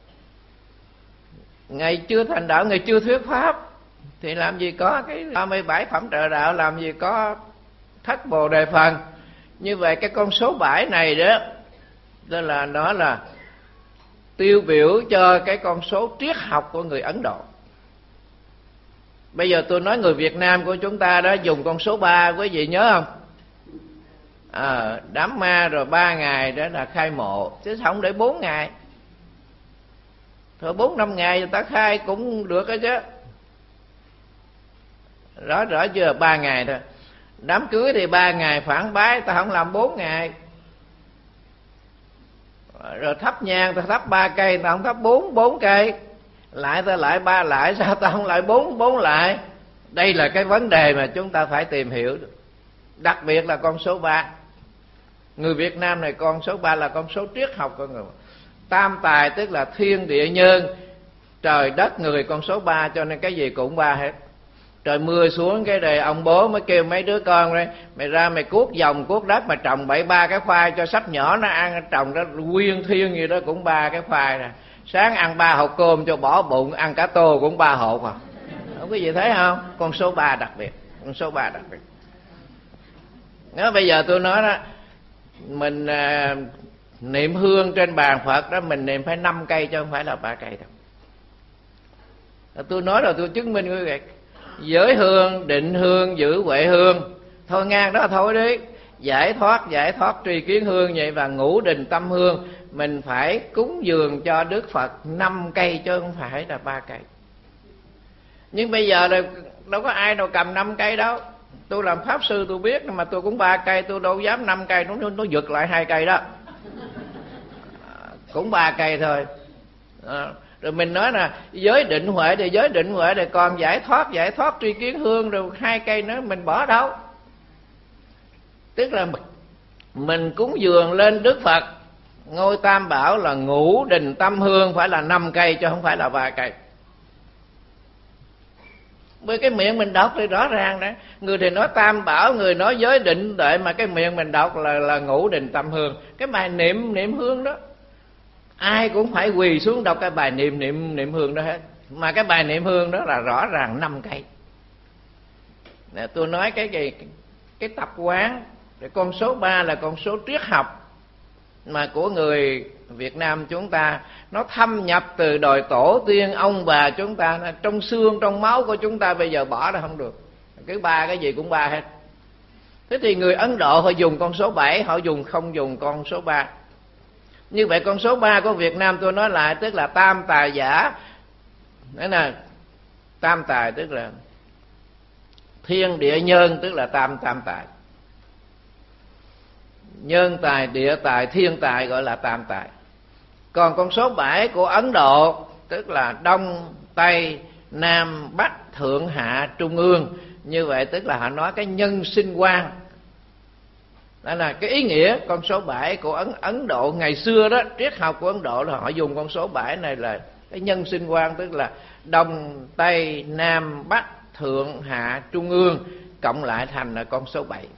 Ngài chưa thành đạo, Ngài chưa thuyết pháp, thì làm gì có cái 37 phẩm trợ đạo, làm gì có thất Bồ đề phần. Như vậy cái con số 7 này đó, là nó là tiêu biểu cho cái con số triết học của người Ấn Độ. Bây giờ tôi nói người Việt Nam của chúng ta đó dùng con số 3, quý vị nhớ không? Đám ma rồi 3 ngày đó là khai mộ, chứ không để 4 ngày. Thôi 4-5 ngày người ta khai cũng được đó chứ. Rõ chưa? 3 ngày thôi. Đám cưới thì 3 ngày phản bái, ta không làm 4 ngày. Rồi thắp nhang ta thắp 3 cây, ta không thắp 4 cây. Lại ta lại 3 lại, sao ta không lại 4 lại? Đây là cái vấn đề mà chúng ta phải tìm hiểu. Đặc biệt là con số 3. Người Việt Nam này con số 3 là con số triết học của người. Tam tài tức là thiên địa nhân, trời đất người, con số 3, cho nên cái gì cũng 3 hết. Trời mưa xuống cái đề ông bố mới kêu mấy đứa con đây, mày ra mày cuốc vòng cuốc đất mà trồng 7-3 cái khoai cho sắp nhỏ nó ăn, trồng ra nguyên thiên gì đó cũng 3 cái khoai nè. Sáng ăn 3 hột cơm cho bỏ bụng, ăn cả tô cũng 3 hột à. Không có gì thấy không? Con số 3 đặc biệt. con số 3 đặc biệt. Nếu bây giờ tôi nói đó, mình niệm hương trên bàn Phật đó, mình niệm phải 5 cây chứ không phải là 3 cây đâu. Tôi nói rồi tôi chứng minh quý vị. Giới hương, định hương, giữ huệ hương, thôi ngang đó thôi đi. Giải thoát tri kiến hương vậy, và ngũ đình tâm hương mình phải cúng dường cho Đức Phật 5 cây chứ không phải là 3 cây. Nhưng bây giờ là đâu có ai đâu cầm 5 cây đâu. Tôi làm pháp sư tôi biết, mà tôi cũng 3 cây, tôi đâu dám 5 cây, nó giật lại 2 cây đó. Cũng 3 cây thôi. Rồi mình nói là giới định huệ thì giới định huệ, thì còn giải thoát tri kiến hương, rồi 2 cây nữa mình bỏ đâu. Tức là mình cúng dường lên Đức Phật ngôi Tam Bảo là ngũ đình tâm hương phải là 5 cây chứ không phải là 3 cây. Với cái miệng mình đọc thì rõ ràng đấy. Người thì nói Tam Bảo, người nói giới định tuệ, mà cái miệng mình đọc là ngũ đình tâm hương. Cái bài niệm hương đó, ai cũng phải quỳ xuống đọc cái bài niệm hương đó hết. Mà cái bài niệm hương đó là rõ ràng 5 cây. Nè, tôi nói cái tập quán, cái con số 3 là con số triết học mà của người Việt Nam chúng ta, nó thâm nhập từ đời tổ tiên ông bà chúng ta, trong xương trong máu của chúng ta, bây giờ bỏ ra không được. Cứ 3 cái gì cũng 3 hết. Thế thì người Ấn Độ họ dùng con số 7, họ không dùng con số 3. Như vậy con số 3 của Việt Nam tôi nói lại, tức là tam tài giả. Đấy là tam tài, tức là thiên địa nhân, tức là tam tài. Nhân tài, địa tài, thiên tài gọi là tam tài. Còn con số 7 của Ấn Độ, tức là Đông, Tây, Nam, Bắc, Thượng, Hạ, Trung ương. Như vậy tức là họ nói cái nhân sinh quan. Đó là cái ý nghĩa con số 7 của Ấn Độ ngày xưa đó. Triết học của Ấn Độ là họ dùng con số 7 này là cái nhân sinh quan, tức là Đông, Tây, Nam, Bắc, Thượng, Hạ, Trung ương cộng lại thành là con số 7.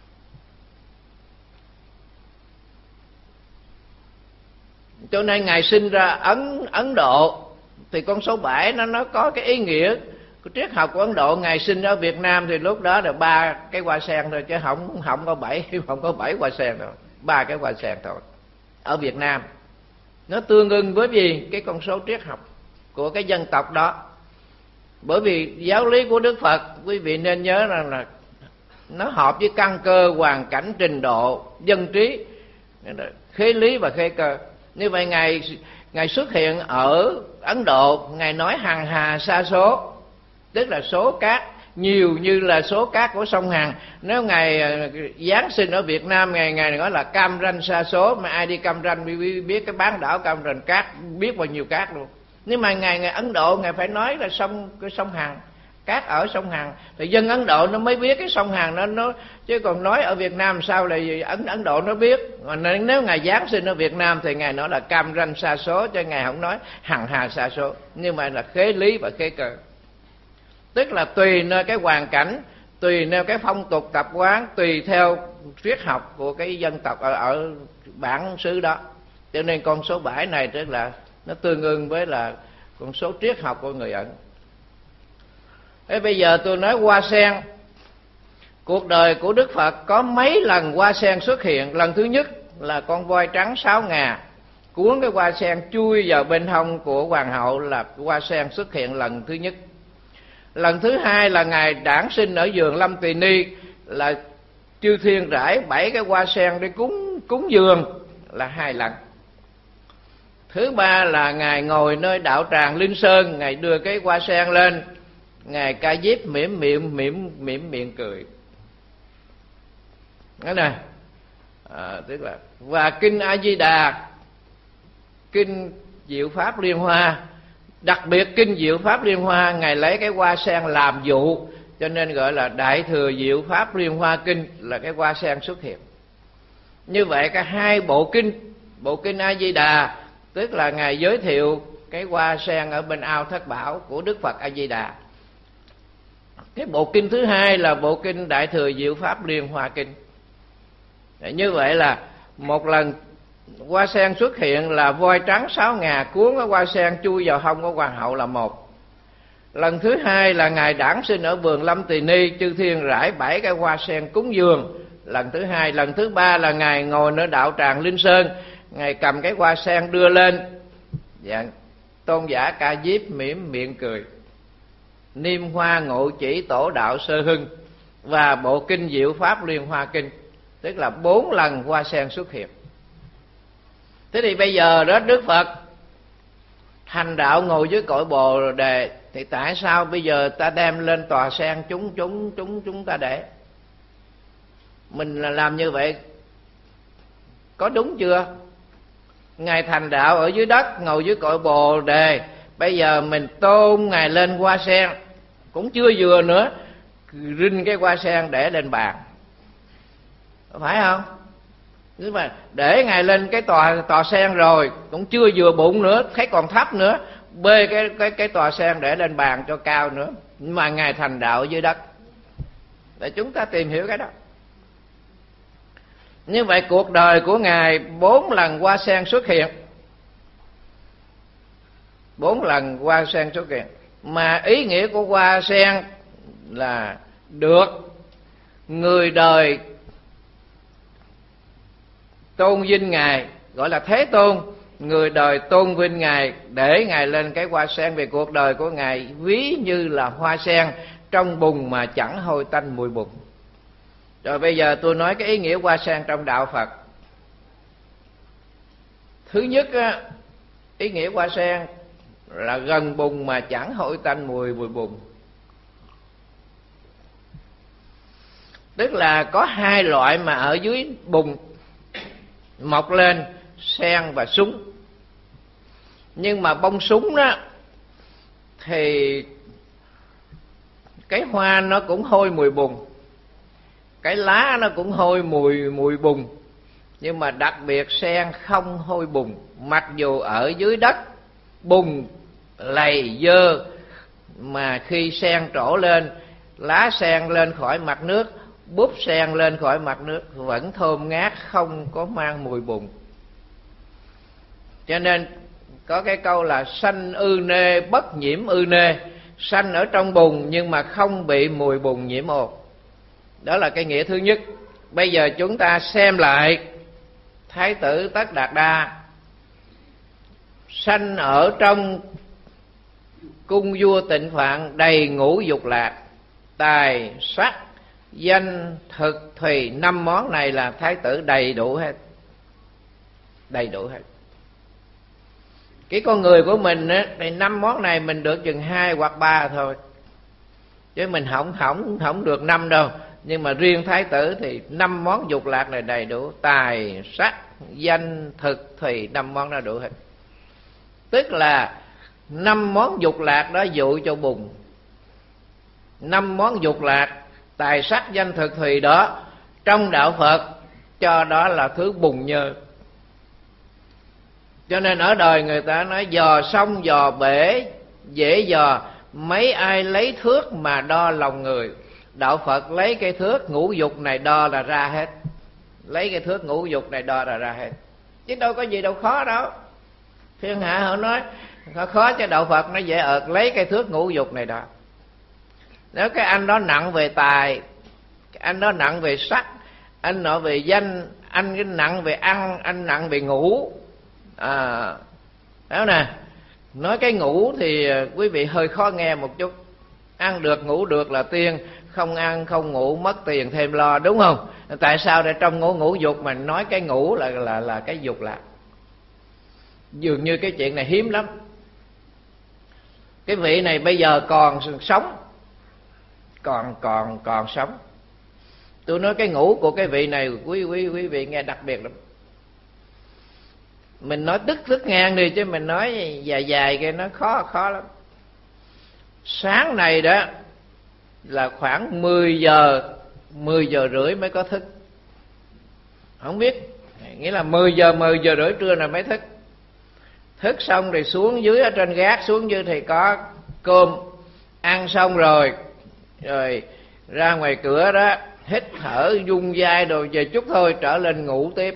Cho nên Ngài sinh ra Ấn Độ thì con số 7 nó có cái ý nghĩa của triết học của Ấn Độ. Ngài sinh ở Việt Nam thì lúc đó là 3 cái hoa sen thôi, chứ không có 7 hoa sen đâu, 3 cái hoa sen thôi. Ở Việt Nam nó tương ưng với gì? Cái con số triết học của cái dân tộc đó. Bởi vì giáo lý của Đức Phật, quý vị nên nhớ rằng là nó hợp với căn cơ, hoàn cảnh, trình độ, dân trí, khế lý và khế cơ. Như vậy Ngài xuất hiện ở Ấn Độ, Ngài nói hằng hà sa số, tức là số cát nhiều như là số cát của sông Hằng. Nếu Ngài Giáng sinh ở Việt Nam, Ngài nói là Cam Ranh sa số, mà ai đi Cam Ranh biết cái bán đảo Cam Ranh cát, biết bao nhiêu cát luôn. Nhưng mà Ngài Ấn Độ, Ngài phải nói là cái sông Hằng, cát ở sông Hằng, thì dân Ấn Độ nó mới biết cái sông Hằng nó chứ còn nói ở Việt Nam sao là Ấn Độ nó biết. Mà nếu Ngài Giáng sinh ở Việt Nam thì Ngài nói là Cam Ranh sa số, cho Ngài không nói hằng hà sa số. Nhưng mà là khế lý và khế cơ, tức là tùy nơi cái hoàn cảnh, tùy theo cái phong tục tập quán, tùy theo triết học của cái dân tộc ở bản xứ đó. Cho nên con số 7 này tức là nó tương ưng với là con số triết học của người Ấn. Thế bây giờ tôi nói hoa sen. Cuộc đời của Đức Phật có mấy lần hoa sen xuất hiện. Lần thứ nhất là con voi trắng 6 ngà cuốn cái hoa sen chui vào bên hông của hoàng hậu, là hoa sen xuất hiện lần thứ nhất. Lần thứ hai là Ngài đản sinh ở vườn Lâm Tỳ Ni, là chư thiên rải 7 cái hoa sen để cúng dường, là 2 lần. Thứ ba là Ngài ngồi nơi đạo tràng Linh Sơn, Ngài đưa cái hoa sen lên, Ngài Ca Diếp mỉm miệng cười. Đó nè, tức là và kinh A Di Đà, kinh Diệu Pháp Liên Hoa, đặc biệt kinh Diệu Pháp Liên Hoa Ngài lấy cái hoa sen làm dụ, cho nên gọi là Đại Thừa Diệu Pháp Liên Hoa Kinh, là cái hoa sen xuất hiện. Như vậy cả 2 bộ kinh A Di Đà tức là Ngài giới thiệu cái hoa sen ở bên ao Thất Bảo của Đức Phật A Di Đà. Cái bộ kinh thứ hai là bộ kinh Đại Thừa Diệu Pháp Liên Hoa Kinh. Như vậy là một lần hoa sen xuất hiện là voi trắng 6 ngà cuốn cái hoa sen chui vào hông của hoàng hậu là một. Lần thứ hai là Ngài đản sinh ở vườn Lâm Tỳ Ni, chư thiên rải 7 cái hoa sen cúng dường. Lần thứ hai. Lần thứ ba là Ngài ngồi ở đạo tràng Linh Sơn, Ngài cầm cái hoa sen đưa lên. Tôn giả Ca Diếp mỉm miệng cười. Niêm Hoa Ngộ Chỉ Tổ Đạo Sơ Hưng và bộ kinh Diệu Pháp Liên Hoa Kinh, tức là 4 lần hoa sen xuất hiện. Thế thì bây giờ đó Đức Phật thành đạo ngồi dưới cội Bồ Đề, thì tại sao bây giờ ta đem lên tòa sen chúng ta để? Mình làm như vậy có đúng chưa? Ngài thành đạo ở dưới đất, ngồi dưới cội Bồ Đề, bây giờ mình tôn Ngài lên hoa sen cũng chưa vừa nữa, rinh cái hoa sen để lên bàn, phải không? Nhưng mà để Ngài lên cái tòa sen rồi cũng chưa vừa bụng nữa, thấy còn thấp nữa, bê cái tòa sen để lên bàn cho cao nữa. Nhưng mà Ngài thành đạo dưới đất. Để chúng ta tìm hiểu cái đó. Như vậy cuộc đời của Ngài 4 lần hoa sen xuất hiện. 4 lần hoa sen xuất hiện. Mà ý nghĩa của hoa sen là được người đời tôn vinh Ngài, gọi là Thế Tôn. Người đời tôn vinh Ngài, để Ngài lên cái hoa sen. Về cuộc đời của Ngài ví như là hoa sen trong bùn mà chẳng hôi tanh mùi bùn. Rồi bây giờ tôi nói cái ý nghĩa hoa sen trong đạo Phật. Thứ nhất á, ý nghĩa hoa sen là gần bùn mà chẳng hôi tanh mùi bùn. Tức là có 2 loại mà ở dưới bùn mọc lên, sen và súng. Nhưng mà bông súng đó thì cái hoa nó cũng hôi mùi bùn, cái lá nó cũng hôi mùi bùn. Nhưng mà đặc biệt sen không hôi bùn. Mặc dù ở dưới đất bùn lầy dơ, mà khi sen trổ lên, lá sen lên khỏi mặt nước, búp sen lên khỏi mặt nước, vẫn thơm ngát, không có mang mùi bùn. Cho nên có cái câu là sanh ư nê bất nhiễm ư nê. Sanh ở trong bùn nhưng mà không bị mùi bùn nhiễm ô. Đó là cái nghĩa thứ nhất. Bây giờ chúng ta xem lại Thái tử Tất Đạt Đa sanh ở trong cung vua Tịnh Phạn đầy ngũ dục lạc, tài sắc danh thực thùy. 5 món này là thái tử đầy đủ hết. Đầy đủ hết. Cái con người của mình á, thì 5 món này mình được chừng 2 hoặc 3 thôi, chứ mình không được 5 đâu. Nhưng mà riêng thái tử thì 5 món dục lạc này đầy đủ. Tài sắc danh thực thùy, 5 món đó đủ hết. Tức là 5 món dục lạc đó dụ cho bùn. 5 món dục lạc tài sắc danh thực thùy đó trong đạo Phật cho đó là thứ bùn nhơ. Cho nên ở đời người ta nói dò sông dò bể dễ dò, mấy ai lấy thước mà đo lòng người. Đạo Phật lấy cái thước ngũ dục này đo là ra hết. Lấy cái thước ngũ dục này đo là ra hết, chứ đâu có gì đâu khó đâu. Thiên hạ họ nói khó cho đạo Phật nó dễ ợt, lấy cái thước ngũ dục này đó. Nếu cái anh đó nặng về tài, anh đó nặng về sắc, anh nọ về danh, anh cái nặng về ăn, anh nặng về ngủ. Đó nè, nói cái ngủ thì quý vị hơi khó nghe một chút. Ăn được ngủ được là tiên, không ăn không ngủ mất tiền thêm lo, đúng không? Tại sao để trong ngũ dục mà nói cái ngủ là cái dục lạc? Dường như cái chuyện này hiếm lắm. Cái vị này bây giờ còn sống, còn sống. Tôi nói cái ngủ của cái vị này quý vị nghe đặc biệt lắm. Mình nói tức ngang đi, chứ mình nói dài cái nó khó lắm. Sáng này đó là khoảng 10 giờ rưỡi mới có thức. Không biết, nghĩa là 10 giờ rưỡi trưa là mới thức. Thức xong thì xuống dưới, ở trên gác xuống dưới thì có cơm. Ăn xong rồi ra ngoài cửa đó hít thở dung dai rồi về chút thôi trở lên ngủ tiếp.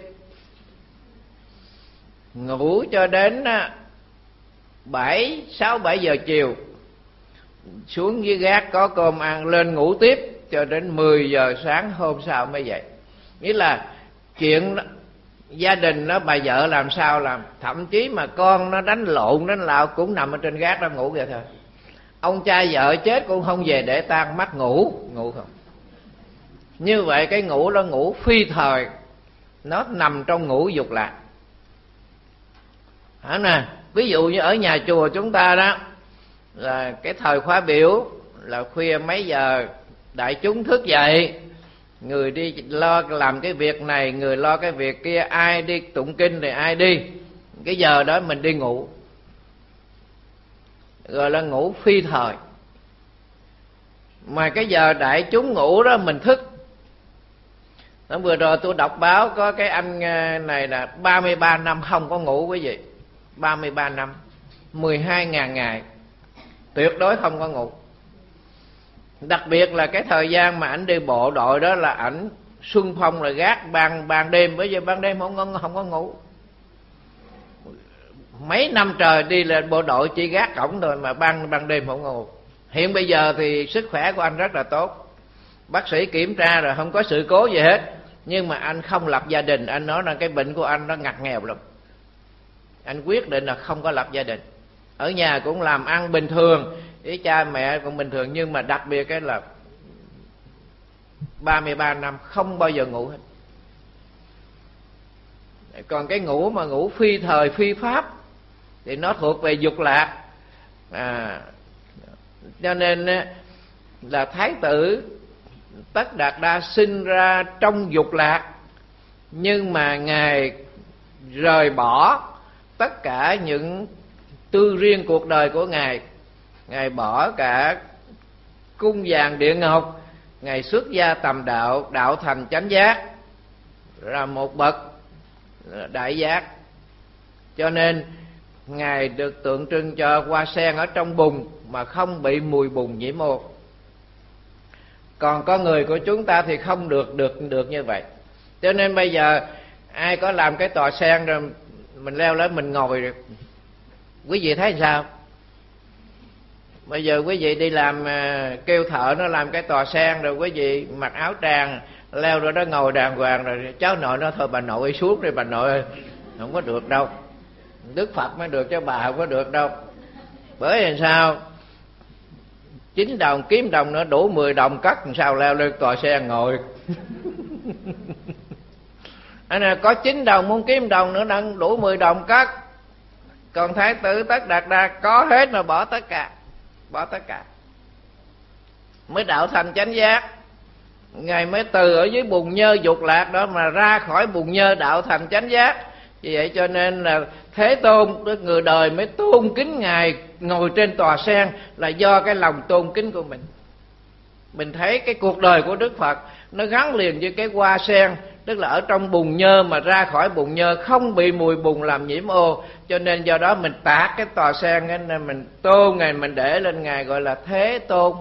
Ngủ cho đến 6-7 giờ chiều. xuống dưới gác có cơm ăn, lên ngủ tiếp cho đến 10 giờ sáng hôm sau mới dậy. Nghĩa là chuyện gia đình đó, bà vợ làm sao làm, thậm chí mà con nó đánh lộn đánh lạo cũng nằm ở trên gác đó ngủ vậy thôi. Ông cha vợ chết cũng không về để tang, mắt ngủ không. Như vậy cái ngủ đó ngủ phi thời, nó nằm trong ngủ dục lạc. Nè, ví dụ như ở nhà chùa chúng ta đó, là cái thời khóa biểu là khuya mấy giờ đại chúng thức dậy, người đi lo làm cái việc này, người lo cái việc kia, ai đi tụng kinh thì ai đi, cái giờ đó mình đi ngủ, gọi là ngủ phi thời. Mà cái giờ đại chúng ngủ đó mình thức. Hôm vừa rồi tôi đọc báo có cái anh này là 33 năm không có ngủ quý vị. 33 năm 12.000 ngày tuyệt đối không có ngủ. Đặc biệt là cái thời gian mà ảnh đi bộ đội đó là ảnh xung phong là gác ban đêm, bởi vì ban đêm không có ngủ. Mấy năm trời đi lên bộ đội chỉ gác cổng thôi mà ban đêm không ngủ. Hiện bây giờ thì sức khỏe của anh rất là tốt, bác sĩ kiểm tra rồi không có sự cố gì hết, nhưng mà anh không lập gia đình. Anh nói là cái bệnh của anh nó ngặt nghèo lắm. Anh quyết định là không có lập gia đình, ở nhà cũng làm ăn bình thường, với cha mẹ cũng bình thường, nhưng mà đặc biệt cái là 33 năm không bao giờ ngủ hết. Còn cái ngủ mà ngủ phi thời phi pháp thì nó thuộc về dục lạc. Cho nên là Thái tử Tất Đạt Đa sinh ra trong dục lạc, nhưng mà Ngài rời bỏ tất cả những tư riêng cuộc đời của Ngài. Ngài bỏ cả cung vàng địa ngọc, Ngài xuất gia tầm đạo, đạo thành chánh giác, là một bậc đại giác. Cho nên Ngài được tượng trưng cho hoa sen ở trong bùn mà không bị mùi bùn nhiễm ô. Còn con người của chúng ta thì không được như vậy. Cho nên bây giờ ai có làm cái tòa sen rồi mình leo lên mình ngồi được, quý vị thấy sao? Bây giờ quý vị đi làm, kêu thợ nó làm cái tòa sen, rồi quý vị mặc áo tràng leo rồi đó ngồi đàng hoàng, rồi cháu nội nó thôi bà nội đi xuống đi bà nội ơi. Không có được đâu, Đức Phật mới được chứ bà không có được đâu. Bởi vì sao? 9 đồng kiếm đồng nữa đủ 10 đồng cắt, làm sao leo lên tòa sen ngồi. Anh này có 9 đồng muốn kiếm đồng nữa đang đủ 10 đồng cắt. Còn Thái tử Tất Đạt Đa có hết mà bỏ tất cả, mới đạo thành chánh giác. Ngài mới từ ở dưới bùn nhơ dục lạc đó mà ra khỏi bùn nhơ đạo thành chánh giác. Vì vậy cho nên là Thế Tôn, người đời mới tôn kính Ngài ngồi trên tòa sen, là do cái lòng tôn kính của mình. Mình thấy cái cuộc đời của Đức Phật nó gắn liền với cái hoa sen, tức là ở trong bùn nhơ mà ra khỏi bùn nhơ, không bị mùi bùn làm nhiễm ô. Cho nên do đó mình tạc cái tòa sen nên mình tôn Ngài, mình để lên Ngài gọi là Thế Tôn.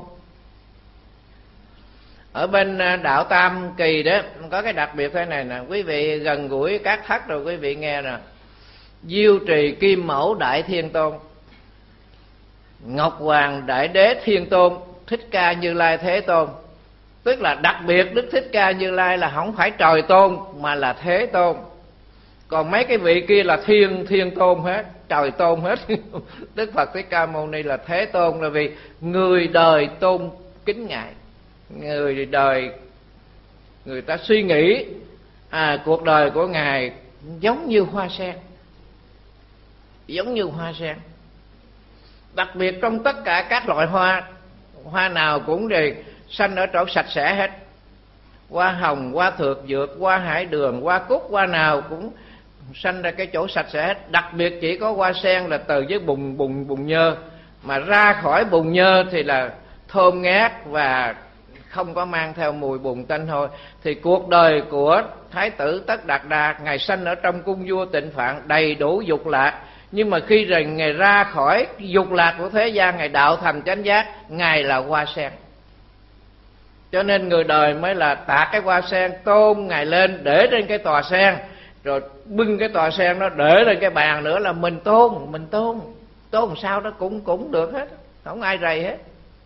Ở bên đạo Tam Kỳ đó có cái đặc biệt thế này nè, quý vị gần gũi các thất rồi quý vị nghe nè. Diêu Trì Kim Mẫu Đại Thiên Tôn, Ngọc Hoàng Đại Đế Thiên Tôn, Thích Ca Như Lai Thế Tôn. Tức là đặc biệt Đức Thích Ca Như Lai là không phải trời tôn mà là Thế Tôn. Còn mấy cái vị kia là thiên tôn hết, trời tôn hết. Đức Phật Thích Ca Mâu Ni là Thế Tôn, là vì người đời tôn kính Ngài. Người đời người ta suy nghĩ cuộc đời của Ngài giống như hoa sen, giống như hoa sen. Đặc biệt trong tất cả các loại hoa, hoa nào cũng đều sanh ở chỗ sạch sẽ hết. Hoa hồng, hoa thược dược, hoa hải đường, hoa cúc, hoa nào cũng sanh ra cái chỗ sạch sẽ hết. Đặc biệt chỉ có hoa sen là từ dưới bùn nhơ, mà ra khỏi bùn nhơ thì là thơm ngát và không có mang theo mùi bùn tanh hôi. Thì cuộc đời của Thái tử Tất Đạt Đa, Ngài sanh ở trong cung vua Tịnh Phạn đầy đủ dục lạc, nhưng mà khi rồi Ngài ra khỏi dục lạc của thế gian, Ngài đạo thành chánh giác, Ngài là hoa sen. Cho nên người đời mới là tạc cái hoa sen, tôn Ngài lên để trên cái tòa sen, rồi bưng cái tòa sen nó để lên cái bàn nữa là mình tôn sao đó cũng được hết, không ai rầy hết.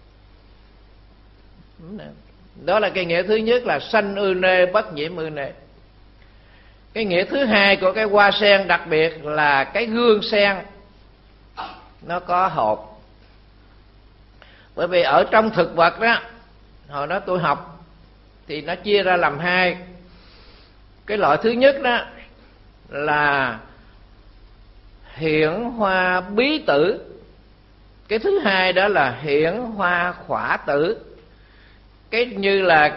Đó là cái nghĩa thứ nhất là sanh ư nê, bất nhiễm ư nê. Cái nghĩa thứ hai của cái hoa sen đặc biệt là cái gương sen nó có hột. Bởi vì ở trong thực vật đó, hồi đó tôi học thì nó chia ra làm hai. Cái loại thứ nhất đó là hiển hoa bí tử. Cái thứ hai đó là hiển hoa khỏa tử. Cái như là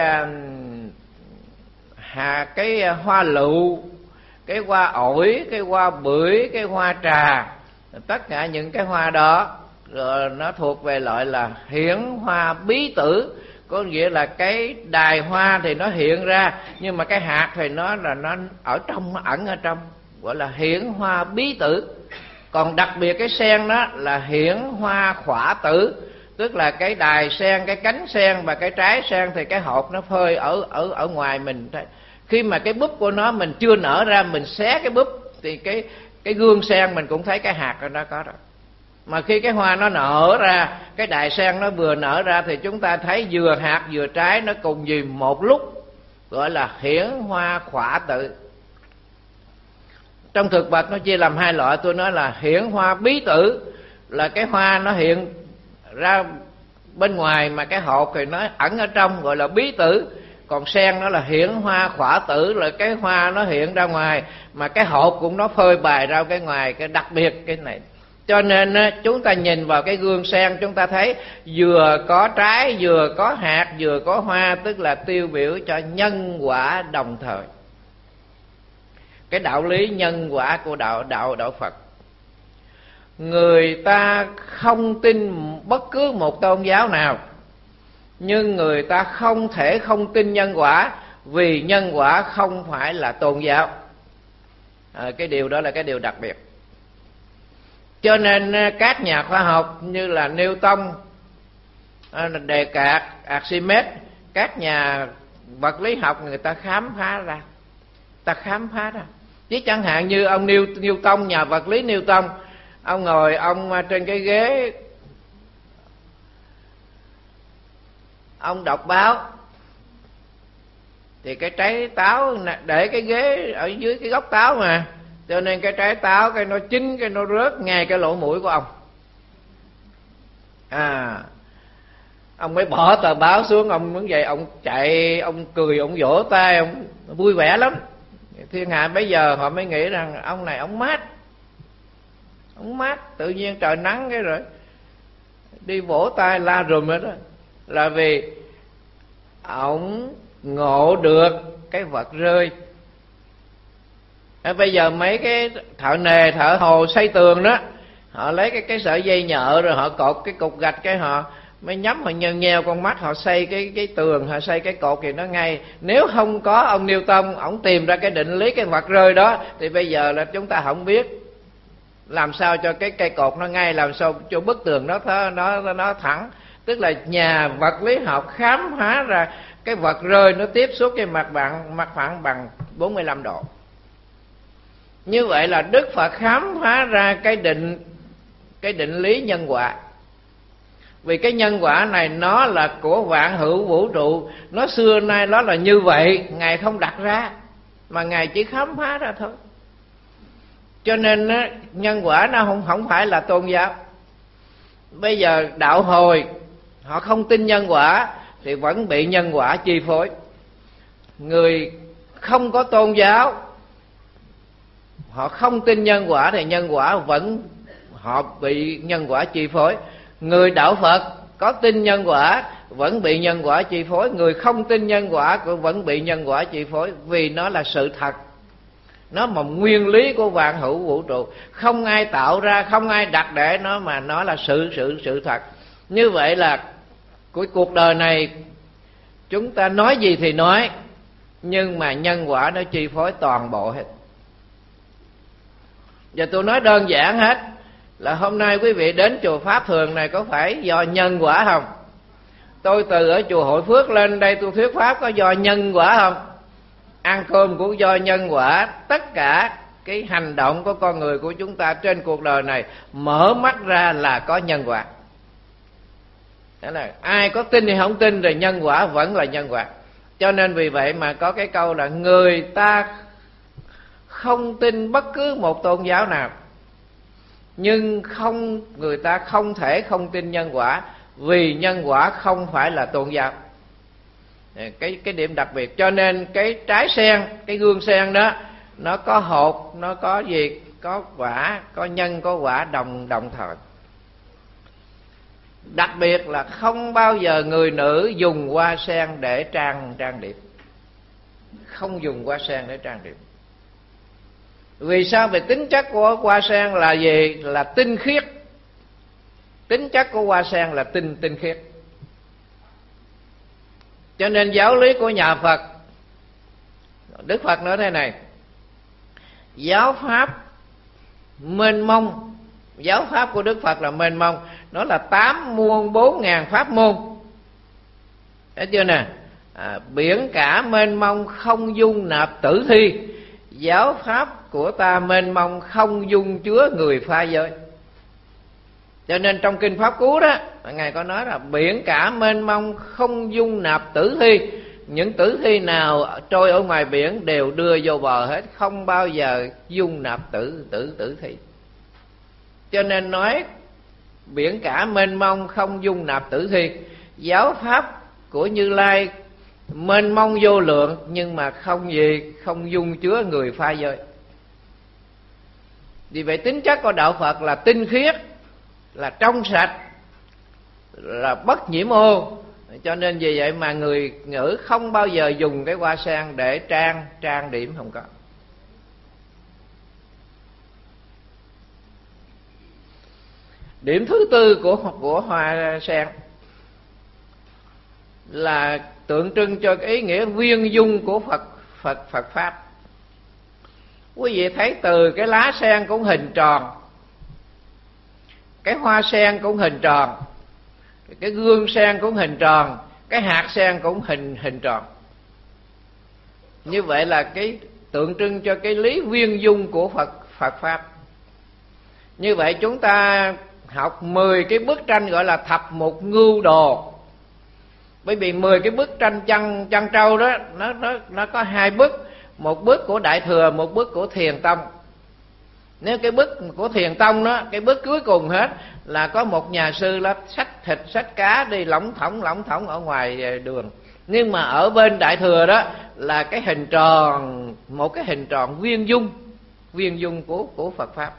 cái hoa lựu, cái hoa ổi, cái hoa bưởi, cái hoa trà, tất cả những cái hoa đó rồi nó thuộc về loại là hiển hoa bí tử. Có nghĩa là cái đài hoa thì nó hiện ra, nhưng mà cái hạt thì nó ở trong, nó ẩn ở trong, gọi là hiển hoa bí tử. Còn đặc biệt cái sen đó là hiển hoa khỏa tử, tức là cái đài sen, cái cánh sen và cái trái sen thì cái hột nó phơi ở ngoài mình. Khi mà cái búp của nó mình chưa nở ra, mình xé cái búp thì cái gương sen mình cũng thấy cái hạt ở đó có rồi. Mà khi cái hoa nó nở ra, cái đài sen nó vừa nở ra thì chúng ta thấy vừa hạt vừa trái nó cùng gì một lúc, gọi là hiển hoa khỏa tử. Trong thực vật nó chia làm hai loại. Tôi nói là hiển hoa bí tử là cái hoa nó hiện ra bên ngoài mà cái hột thì nó ẩn ở trong, gọi là bí tử. Còn sen nó là hiển hoa khỏa tử, là cái hoa nó hiện ra ngoài mà cái hột cũng nó phơi bày ra cái ngoài. Cái đặc biệt cái này, cho nên chúng ta nhìn vào cái gương sen, chúng ta thấy vừa có trái, vừa có hạt, vừa có hoa, tức là tiêu biểu cho nhân quả đồng thời. Cái đạo lý nhân quả của đạo Phật. Người ta không tin bất cứ một tôn giáo nào, nhưng người ta không thể không tin nhân quả, vì nhân quả không phải là tôn giáo. Cái điều đó là cái điều đặc biệt. Cho nên các nhà khoa học như là Newton, Descartes, Archimedes, các nhà vật lý học người ta khám phá ra. Chứ chẳng hạn như ông Newton, nhà vật lý Newton, ông ngồi ông trên cái ghế, ông đọc báo, thì cái trái táo để cái ghế ở dưới cái gốc táo mà, cho nên cái trái táo cái nó chín, cái nó rớt ngay cái lỗ mũi của ông. Ông mới bỏ tờ báo xuống, ông đứng dậy, ông chạy, ông cười, ông vỗ tay, ông vui vẻ lắm. Thiên hạ bây giờ họ mới nghĩ rằng ông này ông mát, tự nhiên trời nắng cái rồi đi vỗ tay la rùm hết đó, là vì ông ngộ được cái vật rơi. Bây giờ mấy cái thợ nề, thợ hồ xây tường đó, họ lấy cái sợi dây nhợ rồi họ cột cái cục gạch, cái họ mới nhắm, họ nheo con mắt, họ xây cái tường, họ xây cái cột thì nó ngay. Nếu không có ông Newton, ổng tìm ra cái định lý cái vật rơi đó, thì bây giờ là chúng ta không biết làm sao cho cái cây cột nó ngay, làm sao cho bức tường nó thẳng. Tức là nhà vật lý học khám phá ra cái vật rơi nó tiếp xúc cái mặt phẳng bằng 45 độ. Như vậy là Đức Phật khám phá ra cái định lý nhân quả. Vì cái nhân quả này nó là của vạn hữu vũ trụ, nó xưa nay nó là như vậy, Ngài không đặt ra mà Ngài chỉ khám phá ra thôi. Cho nên nhân quả nó không phải là tôn giáo. Bây giờ đạo Hồi họ không tin nhân quả thì vẫn bị nhân quả chi phối. Người không có tôn giáo, họ không tin nhân quả thì nhân quả vẫn họ bị nhân quả chi phối. Người đạo Phật có tin nhân quả vẫn bị nhân quả chi phối, người không tin nhân quả cũng vẫn bị nhân quả chi phối, vì nó là sự thật. Nó là nguyên lý của vạn hữu vũ trụ, không ai tạo ra, không ai đặt để nó, mà nó là sự thật. Như vậy là cuộc đời này chúng ta nói gì thì nói, nhưng mà nhân quả nó chi phối toàn bộ hết. Giờ tôi nói đơn giản hết là hôm nay quý vị đến chùa Pháp Thường này có phải do nhân quả không? Tôi từ ở chùa Hội Phước lên đây tôi thuyết pháp có do nhân quả không? Ăn cơm cũng do nhân quả. Tất cả cái hành động của con người của chúng ta trên cuộc đời này mở mắt ra là có nhân quả. Đó là ai có tin hay không tin rồi nhân quả vẫn là nhân quả. Cho nên vì vậy mà có cái câu là người ta không tin bất cứ một tôn giáo nào, nhưng người ta không thể không tin nhân quả, vì nhân quả không phải là tôn giáo. Cái điểm đặc biệt. Cho nên cái trái sen, cái gương sen đó, nó có hột, nó có gì, có quả, có nhân, có quả đồng thời. Đặc biệt là không bao giờ người nữ dùng hoa sen để trang điểm. Không dùng hoa sen để trang điểm. Vì sao? Về tính chất của hoa sen là gì? Là tinh khiết. Tính chất của hoa sen là tinh khiết. Cho nên giáo lý của nhà Phật, Đức Phật nói thế này: giáo pháp mênh mông. Giáo pháp của Đức Phật là mênh mông. Nó là 8 muôn 4.000 pháp môn. Thấy chưa nè? Biển cả mênh mông không dung nạp tử thi. Giáo pháp của ta mênh mông không dung chứa người pha giới. Cho nên trong Kinh Pháp Cú đó, Ngài có nói là biển cả mênh mông không dung nạp tử thi. Những tử thi nào trôi ở ngoài biển đều đưa vô bờ hết, không bao giờ dung nạp tử thi. Cho nên nói biển cả mênh mông không dung nạp tử thi. Giáo pháp của Như Lai mênh mông vô lượng, nhưng mà không dung chứa người pha giới. Vì vậy tính chất của đạo Phật là tinh khiết, là trong sạch, là bất nhiễm ô. Cho nên vì vậy mà người nữ không bao giờ dùng cái hoa sen để trang điểm, không có. Điểm thứ tư của hoa sen là tượng trưng cho cái ý nghĩa viên dung của Phật pháp. Quý vị thấy từ cái lá sen cũng hình tròn, cái hoa sen cũng hình tròn, cái gương sen cũng hình tròn, cái hạt sen cũng hình tròn. Như vậy là cái tượng trưng cho cái lý viên dung của Phật pháp. Như vậy chúng ta học 10 cái bức tranh gọi là thập mục ngưu đồ. Bởi vì 10 cái bức tranh chăn trâu đó, nó có 2 bức, một bức của Đại Thừa, một bức của Thiền Tông. Nếu cái bức của Thiền Tông đó, cái bức cuối cùng hết là có một nhà sư là xách thịt xách cá đi lỏng thỏng ở ngoài đường. Nhưng mà ở bên Đại Thừa đó là cái hình tròn, một cái hình tròn viên dung của Phật pháp.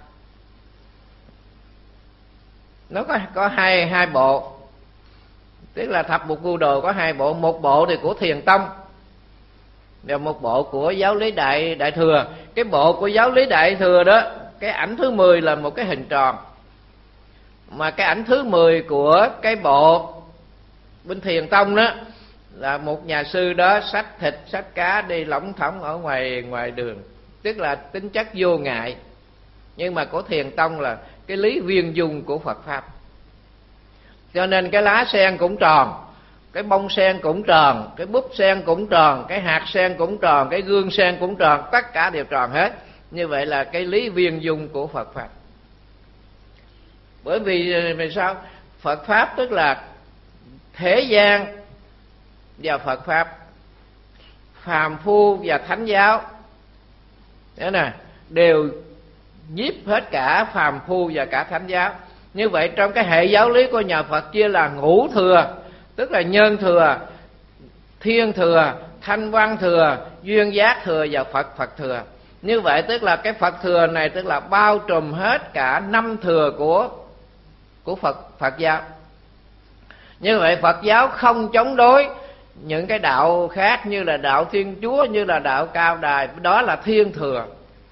Nó có hai bộ. Tức là thập mục ngưu đồ có 2 bộ, một bộ thì của Thiền Tông và một bộ của giáo lý Đại Thừa. Cái bộ của giáo lý Đại Thừa đó, cái ảnh thứ 10 là một cái hình tròn, mà cái ảnh thứ 10 của cái bộ bên Thiền Tông đó là một nhà sư đó xách thịt xách cá đi lỏng thỏng ở ngoài đường, tức là tính chất vô ngại. Nhưng mà của Thiền Tông là cái lý viên dung của Phật pháp. Cho nên cái lá sen cũng tròn, cái bông sen cũng tròn, cái búp sen cũng tròn, cái hạt sen cũng tròn, cái gương sen cũng tròn, tất cả đều tròn hết. Như vậy là cái lý viên dung của Phật pháp. Bởi vì sao? Phật pháp tức là thế gian và Phật pháp, phàm phu và thánh giáo, đó nè, đều nhiếp hết cả phàm phu và cả thánh giáo. Như vậy trong cái hệ giáo lý của nhà Phật chia là ngũ thừa, tức là nhân thừa, thiên thừa, thanh văn thừa, duyên giác thừa và Phật thừa. Như vậy tức là cái Phật thừa này tức là bao trùm hết cả 5 thừa của Phật giáo. Như vậy Phật giáo không chống đối những cái đạo khác như là đạo Thiên Chúa, như là đạo Cao Đài, đó là thiên thừa.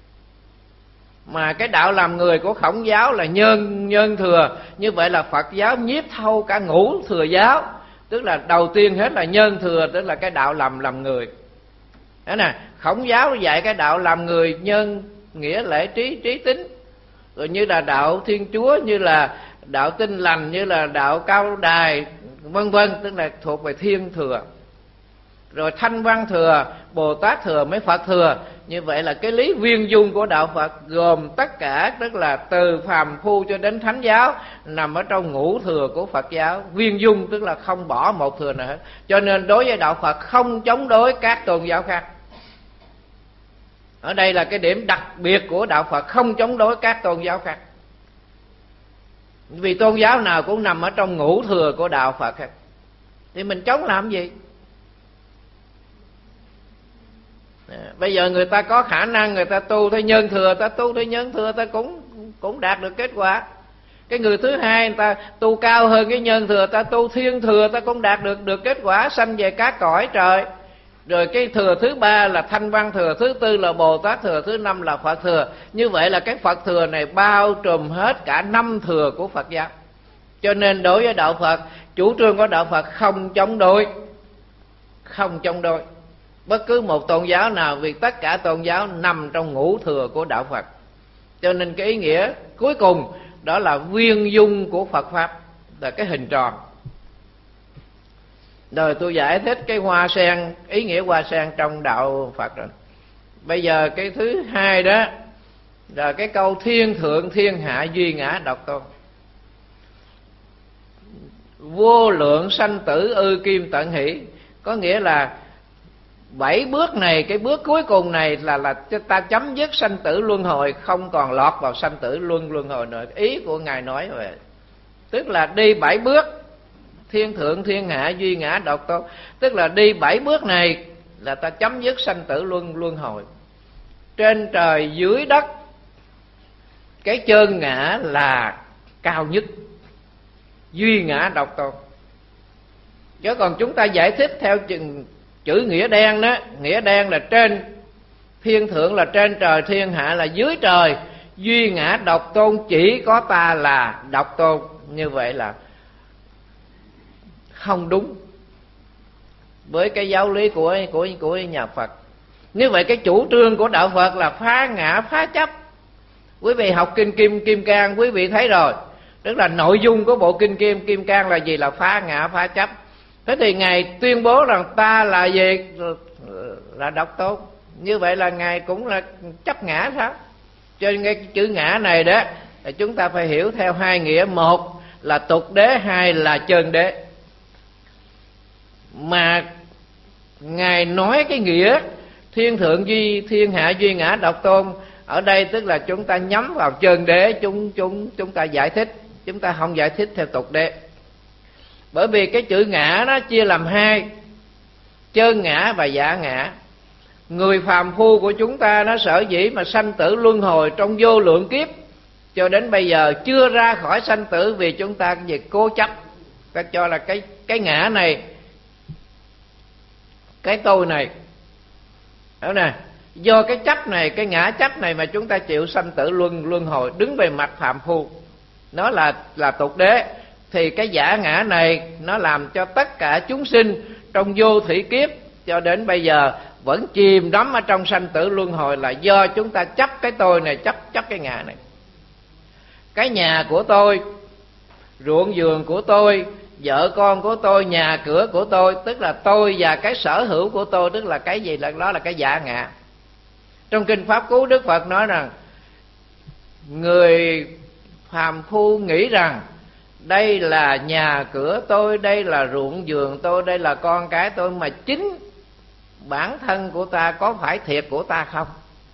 Mà cái đạo làm người của Khổng giáo là nhân thừa. Như vậy là Phật giáo nhiếp thâu cả ngũ thừa giáo. Tức là đầu tiên hết là nhân thừa, tức là cái đạo làm người. Đó nè, Khổng giáo dạy cái đạo làm người nhân nghĩa lễ trí tính. Rồi như là đạo Thiên Chúa, như là đạo Tin Lành, như là đạo Cao Đài, vân vân, tức là thuộc về thiên thừa. rồi Thanh Văn thừa, Bồ Tát thừa, mới Phật thừa. Như vậy là cái lý viên dung của đạo Phật gồm tất cả, tức là từ phàm phu cho đến thánh giáo, nằm ở trong ngũ thừa của Phật giáo. Viên dung tức là không bỏ một thừa nào hết. Cho nên đối với đạo Phật không chống đối các tôn giáo khác. Ở đây là cái điểm đặc biệt của đạo Phật, không chống đối các tôn giáo khác. Vì tôn giáo nào cũng nằm ở trong ngũ thừa của đạo Phật hết. Thì mình chống làm gì? Bây giờ người ta có khả năng, người ta tu theo nhân thừa, ta tu theo nhân thừa, ta cũng đạt được kết quả. Cái người thứ hai người ta tu cao hơn cái nhân thừa, ta tu thiên thừa, ta cũng đạt được kết quả, sanh về các cõi trời. Rồi cái thừa thứ ba là Thanh Văn thừa, thứ tư là Bồ Tát thừa, thứ năm là Phật thừa. Như vậy là cái Phật thừa này bao trùm hết cả 5 thừa của Phật giáo. Cho nên đối với đạo Phật, chủ trương của đạo Phật không chống đối. Không chống đối bất cứ một tôn giáo nào, vì tất cả tôn giáo nằm trong ngũ thừa của đạo Phật. Cho nên cái ý nghĩa cuối cùng đó là viên dung của Phật Pháp, là cái hình tròn. Rồi tôi giải thích cái hoa sen, ý nghĩa hoa sen trong đạo Phật rồi. Bây giờ cái thứ hai đó là cái câu thiên thượng thiên hạ duy ngã độc tôn. Vô lượng sanh tử ư kim tận hỷ. Có nghĩa là 7 bước này, cái bước cuối cùng này là ta chấm dứt sanh tử luân hồi, không còn lọt vào sanh tử luân hồi nữa. Ý của Ngài nói vậy. Tức là đi 7 bước thiên thượng thiên hạ duy ngã độc tôn, tức là đi 7 bước này là ta chấm dứt sanh tử luân hồi. Trên trời dưới đất, cái chân ngã là cao nhất, duy ngã độc tôn. Chứ còn chúng ta giải thích theo chữ nghĩa đen đó, nghĩa đen là trên, thiên thượng là trên trời, thiên hạ là dưới trời, duy ngã độc tôn, chỉ có ta là độc tôn. Như vậy là không đúng với cái giáo lý của nhà Phật. Như vậy cái chủ trương của đạo Phật là phá ngã phá chấp. Quý vị học kinh Kim Cang quý vị thấy rồi, tức là nội dung của bộ kinh Kim Cang là gì? Là phá ngã phá chấp. Thế thì Ngài tuyên bố rằng ta là gì? Là độc tôn. Như vậy là Ngài cũng là chấp ngã sao? Cho nên cái chữ ngã này đó chúng ta phải hiểu theo hai nghĩa. Một là tục đế, hai là chân đế. Mà Ngài nói cái nghĩa thiên thượng thiên hạ duy ngã độc tôn ở đây, tức là chúng ta nhắm vào chân đế, chúng ta giải thích, chúng ta không giải thích theo tục đế. Bởi vì cái chữ ngã nó chia làm hai, chân ngã và giả ngã. Người phàm phu của chúng ta nó sở dĩ mà sanh tử luân hồi trong vô lượng kiếp cho đến bây giờ chưa ra khỏi sanh tử, vì chúng ta cái gì cố chấp, ta cho là cái ngã này, cái tôi này, đó nè, do cái chấp này, cái ngã chấp này mà chúng ta chịu sanh tử luân hồi, đứng về mặt phàm phu, nó là tục đế. Thì cái giả ngã này nó làm cho tất cả chúng sinh trong vô thủy kiếp cho đến bây giờ vẫn chìm đắm ở trong sanh tử luân hồi, là do chúng ta chấp cái tôi này, chấp cái ngã này. Cái nhà của tôi, ruộng vườn của tôi, vợ con của tôi, nhà cửa của tôi, tức là tôi và cái sở hữu của tôi, tức là cái gì? Đó là cái giả ngã. Trong kinh Pháp Cú, Đức Phật nói rằng người phàm phu nghĩ rằng đây là nhà cửa tôi, đây là ruộng vườn tôi, đây là con cái tôi, mà chính bản thân của ta có phải thiệt của ta không?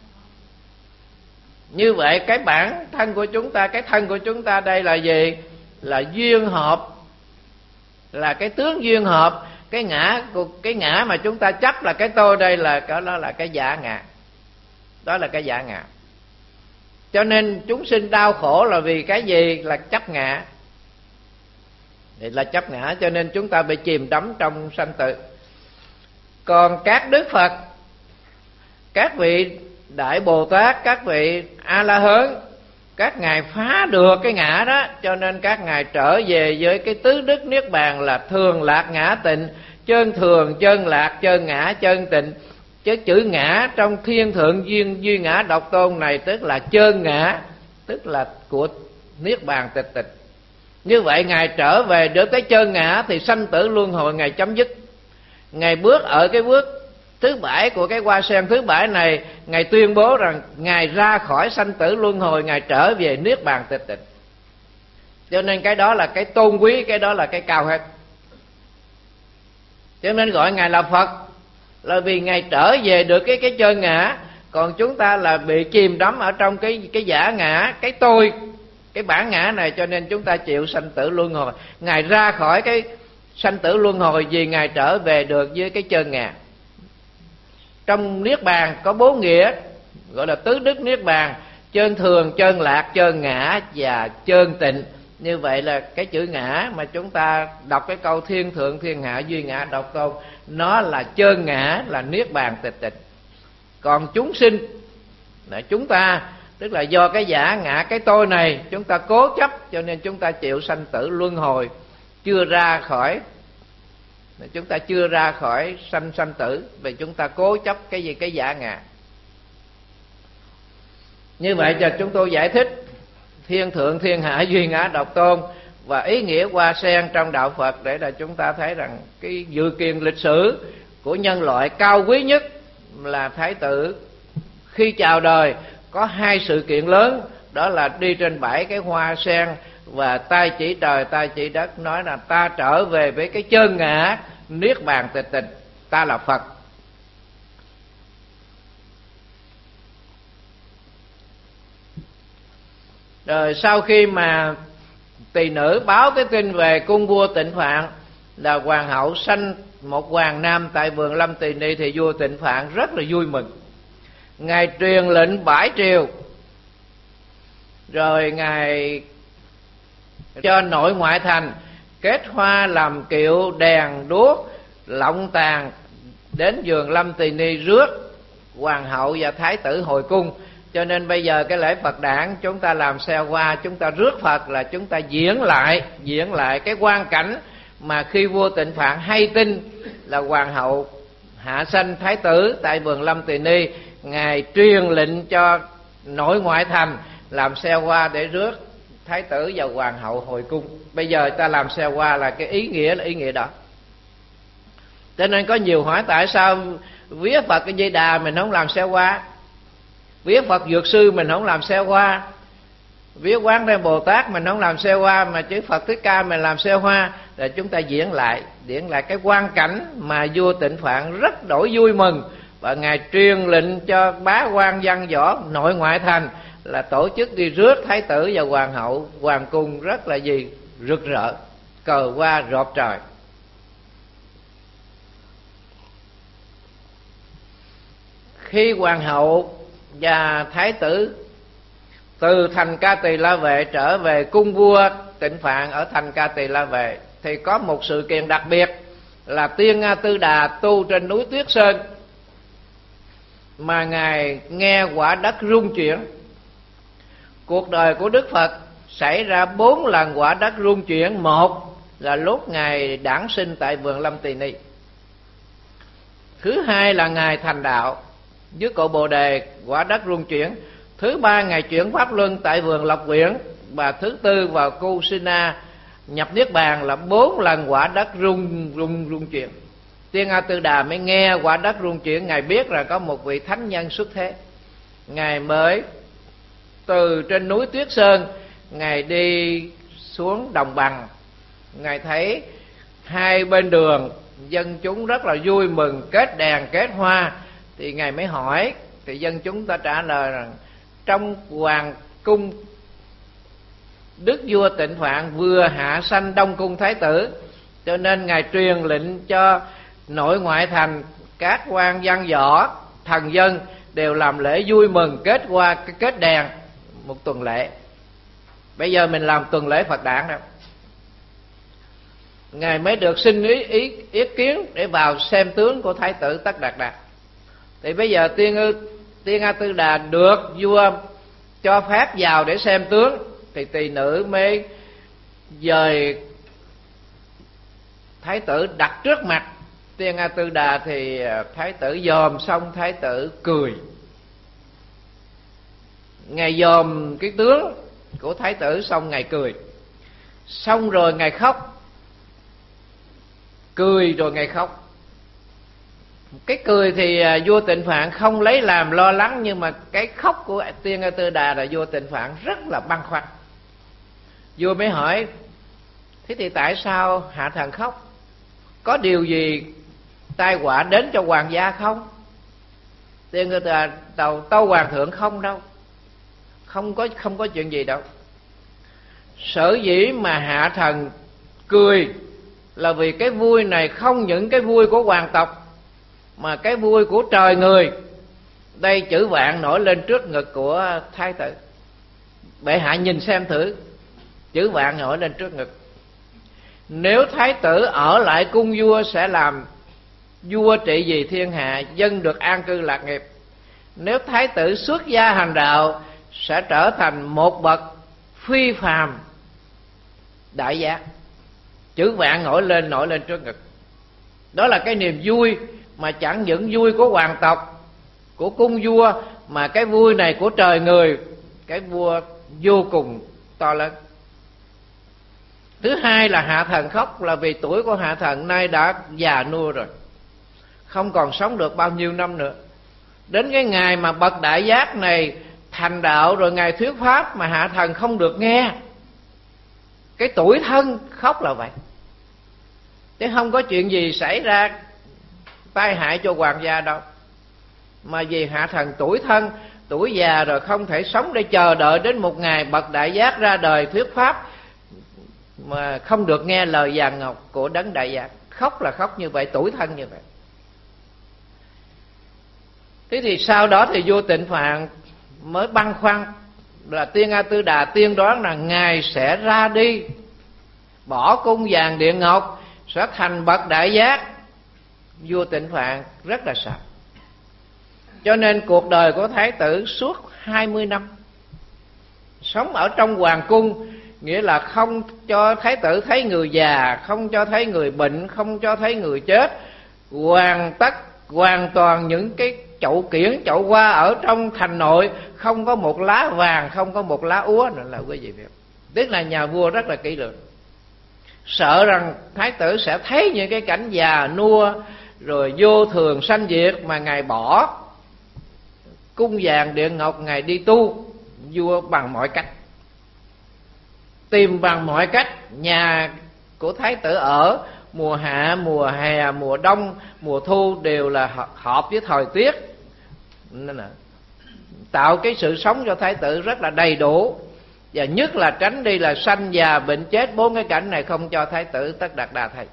Như vậy cái bản thân của chúng ta, cái thân của chúng ta đây là gì? Là duyên hợp, là cái tướng duyên hợp. Cái ngã mà chúng ta chấp là cái tôi đây, đó là cái giả ngã. Đó là cái giả ngã. Cho nên chúng sinh đau khổ là vì cái gì? Là chấp ngã. Là chấp ngã, cho nên chúng ta bị chìm đắm trong sanh tử. Còn các Đức Phật, các vị Đại Bồ Tát, các vị A-la-hán, các ngài phá được cái ngã đó, cho nên các ngài trở về với cái tứ đức niết bàn là thường lạc ngã tịnh, chân thường, chân lạc, chân ngã, chân tịnh. Chứ chữ ngã trong thiên thượng duy ngã độc tôn này tức là chân ngã, tức là của niết bàn tịch tịch. Như vậy ngài trở về được tới chân ngã thì sanh tử luân hồi ngài chấm dứt. Ngài bước ở cái bước thứ 7 của cái hoa sen thứ 7 này, Ngài tuyên bố rằng Ngài ra khỏi sanh tử luân hồi, Ngài trở về niết bàn tịch tịnh. Cho nên cái đó là cái tôn quý, cái đó là cái cao hết. Cho nên gọi Ngài là Phật, là vì Ngài trở về được cái chân ngã. Còn chúng ta là bị chìm đắm ở trong cái giả ngã, cái tôi, cái bản ngã này, cho nên chúng ta chịu sanh tử luân hồi. Ngài ra khỏi cái sanh tử luân hồi vì Ngài trở về được với cái chân ngã. Trong niết bàn có 4 nghĩa, gọi là tứ đức niết bàn: chân thường, chân lạc, chân ngã và chân tịnh. Như vậy là cái chữ ngã mà chúng ta đọc cái câu thiên thượng thiên hạ duy ngã độc tôn, nó là chân ngã, là niết bàn tịch tịnh. Còn chúng sinh là chúng ta, tức là do cái giả ngã, cái tôi này chúng ta cố chấp, cho nên chúng ta chịu sanh tử luân hồi, chưa ra khỏi, chúng ta chưa ra khỏi sanh tử, vì chúng ta cố chấp cái gì? Cái giả ngã. Như vậy cho chúng tôi giải thích thiên thượng thiên hạ duy ngã độc tôn và ý nghĩa hoa sen trong đạo Phật, để là chúng ta thấy rằng cái dự kiện lịch sử của nhân loại cao quý nhất là Thái tử khi chào đời có 2 sự kiện lớn, đó là đi trên 7 cái hoa sen và tay chỉ trời tay chỉ đất, nói là ta trở về với cái chân ngã niết bàn tịch tịnh, ta là Phật. Rồi sau khi mà tỳ nữ báo cái tin về cung vua Tịnh Phạn là hoàng hậu sanh một hoàng nam tại vườn Lâm Tỳ Ni, thì vua Tịnh Phạn rất là vui mừng. Ngài truyền lệnh bãi triều, rồi Ngài cho nội ngoại thành kết hoa làm kiệu, đèn đuốc, lọng tàn đến vườn Lâm Tỳ Ni rước hoàng hậu và thái tử hồi cung. Cho nên bây giờ cái lễ Phật đản chúng ta làm xe hoa, chúng ta rước Phật là chúng ta diễn lại cái quang cảnh mà khi vua Tịnh Phạn hay tin là hoàng hậu hạ sanh thái tử tại vườn Lâm Tỳ Ni, Ngài truyền lệnh cho nội ngoại thành làm xe hoa để rước thái tử và hoàng hậu hồi cung. Bây giờ ta làm xe hoa là cái ý nghĩa đó. Cho nên có nhiều hỏi tại sao vía Phật cái Di Đà mình không làm xe hoa, vía Phật Dược Sư mình không làm xe hoa, vía Quán Thế Bồ Tát mình không làm xe hoa, mà chữ Phật Thích Ca mình làm xe hoa. Rồi chúng ta diễn lại cái quang cảnh mà vua Tịnh Phạn rất đổi vui mừng, và Ngài truyền lệnh cho bá quan văn võ nội ngoại thành là tổ chức đi rước thái tử và hoàng hậu hoàng cung rất là gì? Rực rỡ, cờ hoa rộp trời. Khi hoàng hậu và thái tử từ thành Ca Tỳ La Vệ trở về cung vua Tịnh Phạn ở thành Ca Tỳ La Vệ, thì có một sự kiện đặc biệt là Tiên A Tư Đà tu trên núi Tuyết Sơn, mà Ngài nghe quả đất rung chuyển. Cuộc đời của Đức Phật xảy ra 4 lần quả đất rung chuyển. Một là lúc Ngài đản sinh tại vườn Lâm Tỳ Ni, thứ hai là Ngài thành đạo dưới cội Bồ Đề, quả đất rung chuyển, thứ ba Ngài chuyển pháp luân tại vườn Lộc Quyển, và thứ tư vào Kusina nhập niết bàn, là 4 lần quả đất rung chuyển. Tiên A Tư Đà mới nghe quả đất rung chuyển, Ngài biết là có một vị thánh nhân xuất thế. Ngài mới từ trên núi Tuyết Sơn, Ngài đi xuống đồng bằng, Ngài thấy hai bên đường dân chúng rất là vui mừng, kết đèn kết hoa, thì Ngài mới hỏi, thì dân chúng ta trả lời rằng trong hoàng cung Đức vua Tịnh Phạn vừa hạ sanh Đông Cung Thái tử, cho nên Ngài truyền lệnh cho nội ngoại thành các quan văn võ thần dân đều làm lễ vui mừng, kết hoa kết đèn một tuần lễ. Bây giờ mình làm tuần lễ Phật đản đâu. Ngài mới được xin ý kiến để vào xem tướng của thái tử Tất Đạt Đa. Thì bây giờ Tiên A Tư Đà được vua cho phép vào để xem tướng, thì tỳ nữ mới dời thái tử đặt trước mặt Tiên A Tư Đà. Thì thái tử dòm xong, thái tử cười. Ngài dòm cái tướng của thái tử xong, Ngài cười. Xong rồi Ngài khóc, cười rồi Ngài khóc. Cái cười thì vua Tịnh Phạn không lấy làm lo lắng, nhưng mà cái khóc của Tiên A Tư Đà là vua Tịnh Phạn rất là băn khoăn. Vua mới hỏi: thế thì tại sao hạ thần khóc? Có điều gì tai họa đến cho hoàng gia không? Tiên A Tư Đà tâu hoàng thượng: không đâu, không có chuyện gì đâu. Sở dĩ mà hạ thần cười là vì cái vui này không những cái vui của hoàng tộc, mà cái vui của trời người. Đây chữ vạn nổi lên trước ngực của thái tử. Bệ hạ nhìn xem thử, chữ vạn nổi lên trước ngực. Nếu thái tử ở lại cung vua sẽ làm vua trị vì thiên hạ, dân được an cư lạc nghiệp. Nếu thái tử xuất gia hành đạo sẽ trở thành một bậc phi phàm đại giác. Chữ vạn nổi lên trước ngực. Đó là cái niềm vui mà chẳng những vui của hoàng tộc, của cung vua, mà cái vui này của trời người, cái vua vô cùng to lớn. Thứ hai là hạ thần khóc là vì tuổi của hạ thần nay đã già nua rồi, không còn sống được bao nhiêu năm nữa. Đến cái ngày mà bậc đại giác này thành đạo rồi, ngài thuyết pháp mà hạ thần không được nghe, cái tủi thân khóc là vậy. Chứ không có chuyện gì xảy ra tai hại cho hoàng gia đâu, mà vì hạ thần tủi thân, tuổi già rồi không thể sống để chờ đợi đến một ngày bậc đại giác ra đời thuyết pháp mà không được nghe lời vàng ngọc của đấng đại giác. Khóc là khóc như vậy, tủi thân như vậy. Thế thì sau đó thì vua Tịnh Phạn mới băn khoăn là Tiên A Tư Đà tiên đoán là ngài sẽ ra đi, bỏ cung vàng điện ngọc, sẽ thành bậc đại giác. Vua Tịnh Phạn rất là sợ, cho nên cuộc đời của thái tử suốt 20 năm sống ở trong hoàng cung, nghĩa là không cho thái tử thấy người già, không cho thấy người bệnh, không cho thấy người chết. Hoàn toàn những cái chậu kiển, chậu hoa ở trong thành nội không có một lá vàng, không có một lá úa nữa là quý vị biết. Tức là nhà vua rất là kỹ lưỡng, sợ rằng thái tử sẽ thấy những cái cảnh già nua rồi vô thường sanh diệt mà ngài bỏ cung vàng điện ngọc ngài đi tu. Vua bằng mọi cách, tìm bằng mọi cách nhà của thái tử ở mùa hạ, mùa hè, mùa đông, mùa thu đều là hợp với thời tiết, nên là tạo cái sự sống cho thái tử rất là đầy đủ, và nhất là tránh đi là sanh già bệnh chết. 4 cái cảnh này không cho thái tử Tất Đạt Đa thấy.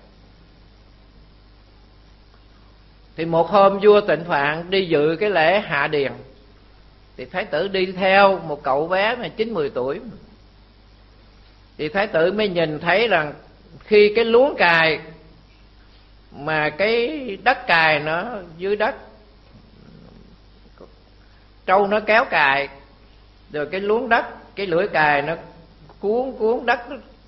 Thì một hôm vua Tịnh Phạn đi dự cái lễ hạ điền, thì thái tử đi theo một cậu bé mà 9-10 tuổi. Thì thái tử mới nhìn thấy rằng khi cái luống cài mà cái đất cài nó dưới đất, trâu nó kéo cài, rồi cái luống đất, cái lưỡi cài nó cuốn đất,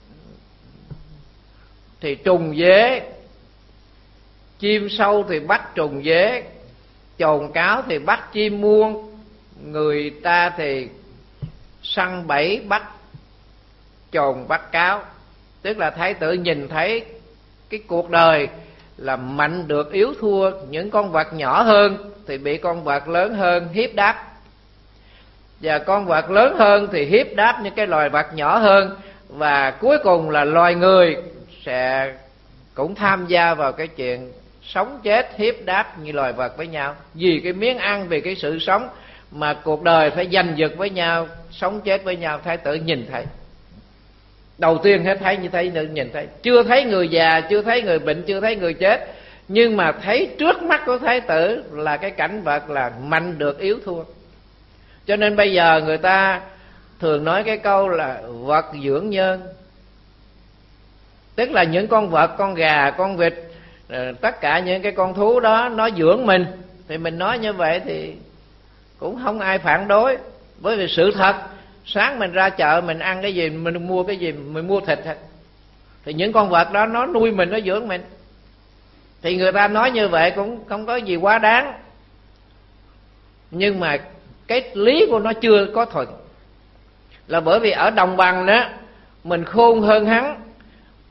thì trùng dế, chim sâu thì bắt trùng dế, chồn cáo thì bắt chim muông, người ta thì săn bẫy bắt chồn bắt cáo. Tức là thái tử nhìn thấy cái cuộc đời là mạnh được yếu thua, những con vật nhỏ hơn thì bị con vật lớn hơn hiếp đáp, và con vật lớn hơn thì hiếp đáp những cái loài vật nhỏ hơn, và cuối cùng là loài người sẽ cũng tham gia vào cái chuyện sống chết hiếp đáp như loài vật với nhau, vì cái miếng ăn, vì cái sự sống mà cuộc đời phải giành giật với nhau, sống chết với nhau. Thái tử nhìn thấy, đầu tiên hết thấy như thấy, nhìn thấy, chưa thấy người già, chưa thấy người bệnh, chưa thấy người chết, nhưng mà thấy trước mắt của thái tử là cái cảnh vật là mạnh được yếu thua. Cho nên bây giờ người ta thường nói cái câu là vật dưỡng nhân, tức là những con vật, con gà, con vịt, tất cả những cái con thú đó nó dưỡng mình, thì mình nói như vậy thì cũng không ai phản đối. Bởi vì sự thật, sáng mình ra chợ mình ăn cái gì, mình mua cái gì, mình mua thịt hết, thì những con vật đó nó nuôi mình, nó dưỡng mình, thì người ta nói như vậy cũng không có gì quá đáng. Nhưng mà cái lý của nó chưa có thuận, là bởi vì ở đồng bằng đó mình khôn hơn hắn,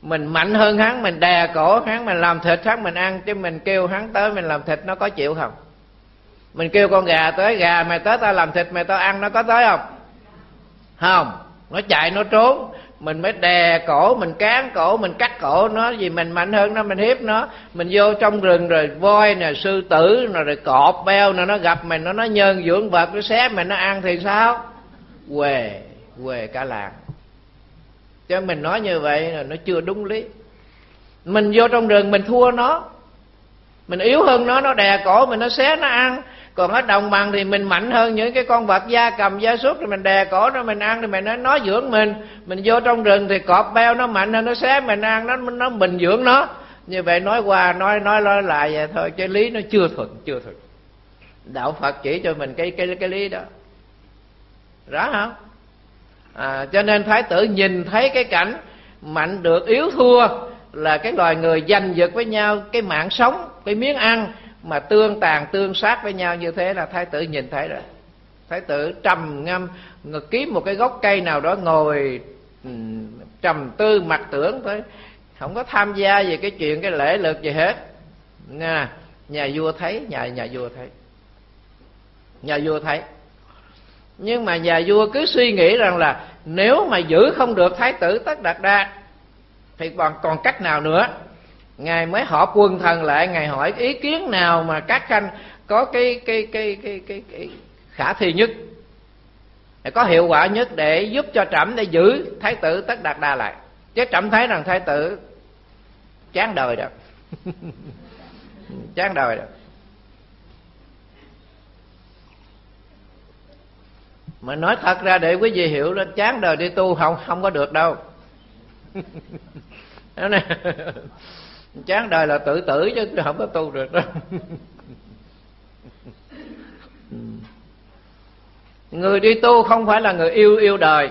mình mạnh hơn hắn, mình đè cổ hắn, mình làm thịt hắn mình ăn, chứ mình kêu hắn tới mình làm thịt nó có chịu không? Mình kêu con gà tới, gà mày tới tao làm thịt mày tao ăn, nó có tới không? Không, nó chạy nó trốn. Mình mới đè cổ, mình cán cổ, mình cắt cổ nó, vì mình mạnh hơn nó, mình hiếp nó. Mình vô trong rừng rồi voi nè, sư tử nè, rồi cọp beo nè, nó gặp mình, nó nhân dưỡng vật, nó xé mình, nó ăn thì sao? Quề cả làng. Cho mình nói như vậy là nó chưa đúng lý. Mình vô trong rừng mình thua nó, mình yếu hơn nó đè cổ mình, nó xé nó ăn. Còn ở đồng bằng thì mình mạnh hơn những cái con vật gia cầm gia súc, thì mình đè cổ nó mình ăn, thì mình nói nó dưỡng mình. Mình vô trong rừng thì cọp beo nó mạnh hơn, nó xé mình ăn, nó mình dưỡng nó. Như vậy nói qua nói lại vậy thôi, cái lý nó chưa thuận. Đạo Phật chỉ cho mình cái lý đó, rõ không? Cho nên Thái tử nhìn thấy cái cảnh mạnh được yếu thua, là cái loài người giành giật với nhau cái mạng sống, cái miếng ăn, mà tương tàn tương sát với nhau như thế là Thái tử nhìn thấy rồi. Thái tử trầm ngâm, kiếm một cái gốc cây nào đó ngồi trầm tư mặc tưởng thôi, không có tham gia về cái chuyện cái lễ lược gì hết. Nhà vua thấy, nhà vua thấy. Nhưng mà nhà vua cứ suy nghĩ rằng là nếu mà giữ không được Thái tử Tất Đạt Đa thì còn cách nào nữa. Ngài mới họp quần thần lại, Ngài hỏi ý kiến nào mà các khanh có cái khả thi nhất, có hiệu quả nhất để giúp cho trẫm để giữ Thái tử Tất Đạt Đa lại. Chứ trẫm thấy rằng Thái tử chán đời đó. Chán đời đó. Mà nói thật ra để quý vị hiểu là chán đời đi tu không có được đâu. Đó nè, chán đời là tự tử chứ không có tu được đâu. Người đi tu không phải là người yêu đời.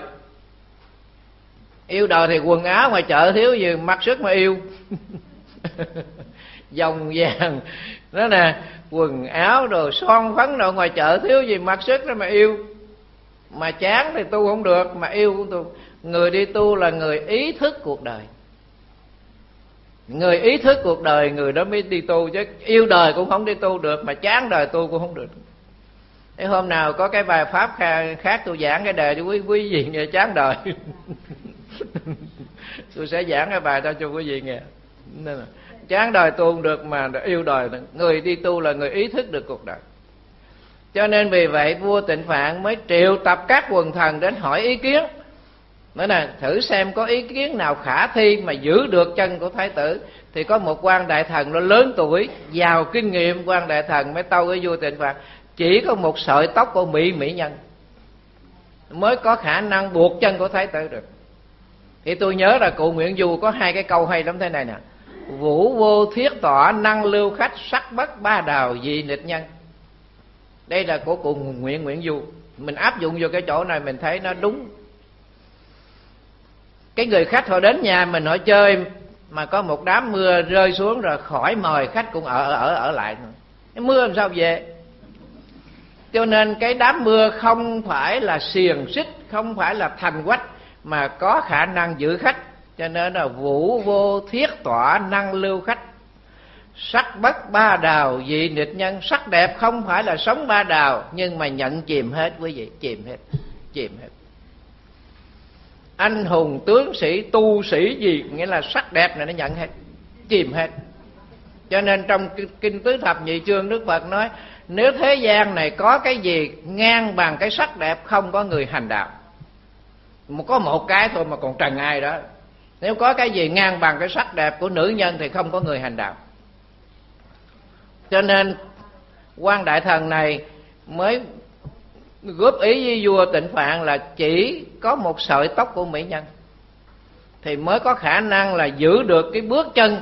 Yêu đời thì quần áo ngoài chợ thiếu gì mặc sức mà yêu. Vòng vàng đó nè, quần áo đồ son phấn đồ ngoài chợ thiếu gì mặc sức đó mà yêu. Mà chán thì tu không được, mà yêu cũng tu. Người đi tu là người ý thức cuộc đời. Người ý thức cuộc đời, người đó mới đi tu. Chứ yêu đời cũng không đi tu được, mà chán đời tu cũng không được. Thế hôm nào có cái bài pháp khác tôi giảng cái đề cho quý vị nghe chán đời. Tôi sẽ giảng cái bài đó cho quý vị nghe. Nên là chán đời tu không được, mà yêu đời. Người đi tu là người ý thức được cuộc đời. Cho nên vì vậy vua Tịnh Phạn mới triệu tập các quần thần đến hỏi ý kiến. Nói là thử xem có ý kiến nào khả thi mà giữ được chân của Thái tử. Thì có một quan đại thần nó lớn tuổi, giàu kinh nghiệm. Quan đại thần mới tâu với vua Tịnh Phạn, chỉ có một sợi tóc của mỹ nhân mới có khả năng buộc chân của Thái tử được. Thì tôi nhớ là cụ Nguyễn Du có hai cái câu hay lắm thế này nè: vũ vô thiết tọa năng lưu khách, sắc bất ba đào dị nịch nhân. Đây là của cụ Nguyễn Du. Mình áp dụng vô cái chỗ này mình thấy nó đúng. Cái người khách họ đến nhà mình họ chơi, mà có một đám mưa rơi xuống rồi khỏi mời khách cũng ở lại. Cái mưa làm sao về? Cho nên cái đám mưa không phải là xiềng xích, không phải là thành quách, mà có khả năng giữ khách. Cho nên là vũ vô thiết tọa năng lưu khách, sắc bất ba đào dị nịch nhân. Sắc đẹp không phải là sống ba đào, nhưng mà nhận chìm hết quý vị, chìm hết. Anh hùng tướng sĩ tu sĩ gì, nghĩa là sắc đẹp này nó nhận hết, chìm hết. Cho nên trong kinh Tứ Thập Nhị Chương Đức Phật nói, nếu thế gian này có cái gì ngang bằng cái sắc đẹp, không có người hành đạo. Có một cái thôi mà còn trần ai đó. Nếu có cái gì ngang bằng cái sắc đẹp của nữ nhân thì không có người hành đạo. Cho nên quan đại thần này mới góp ý với vua Tịnh Phạn là chỉ có một sợi tóc của mỹ nhân thì mới có khả năng là giữ được cái bước chân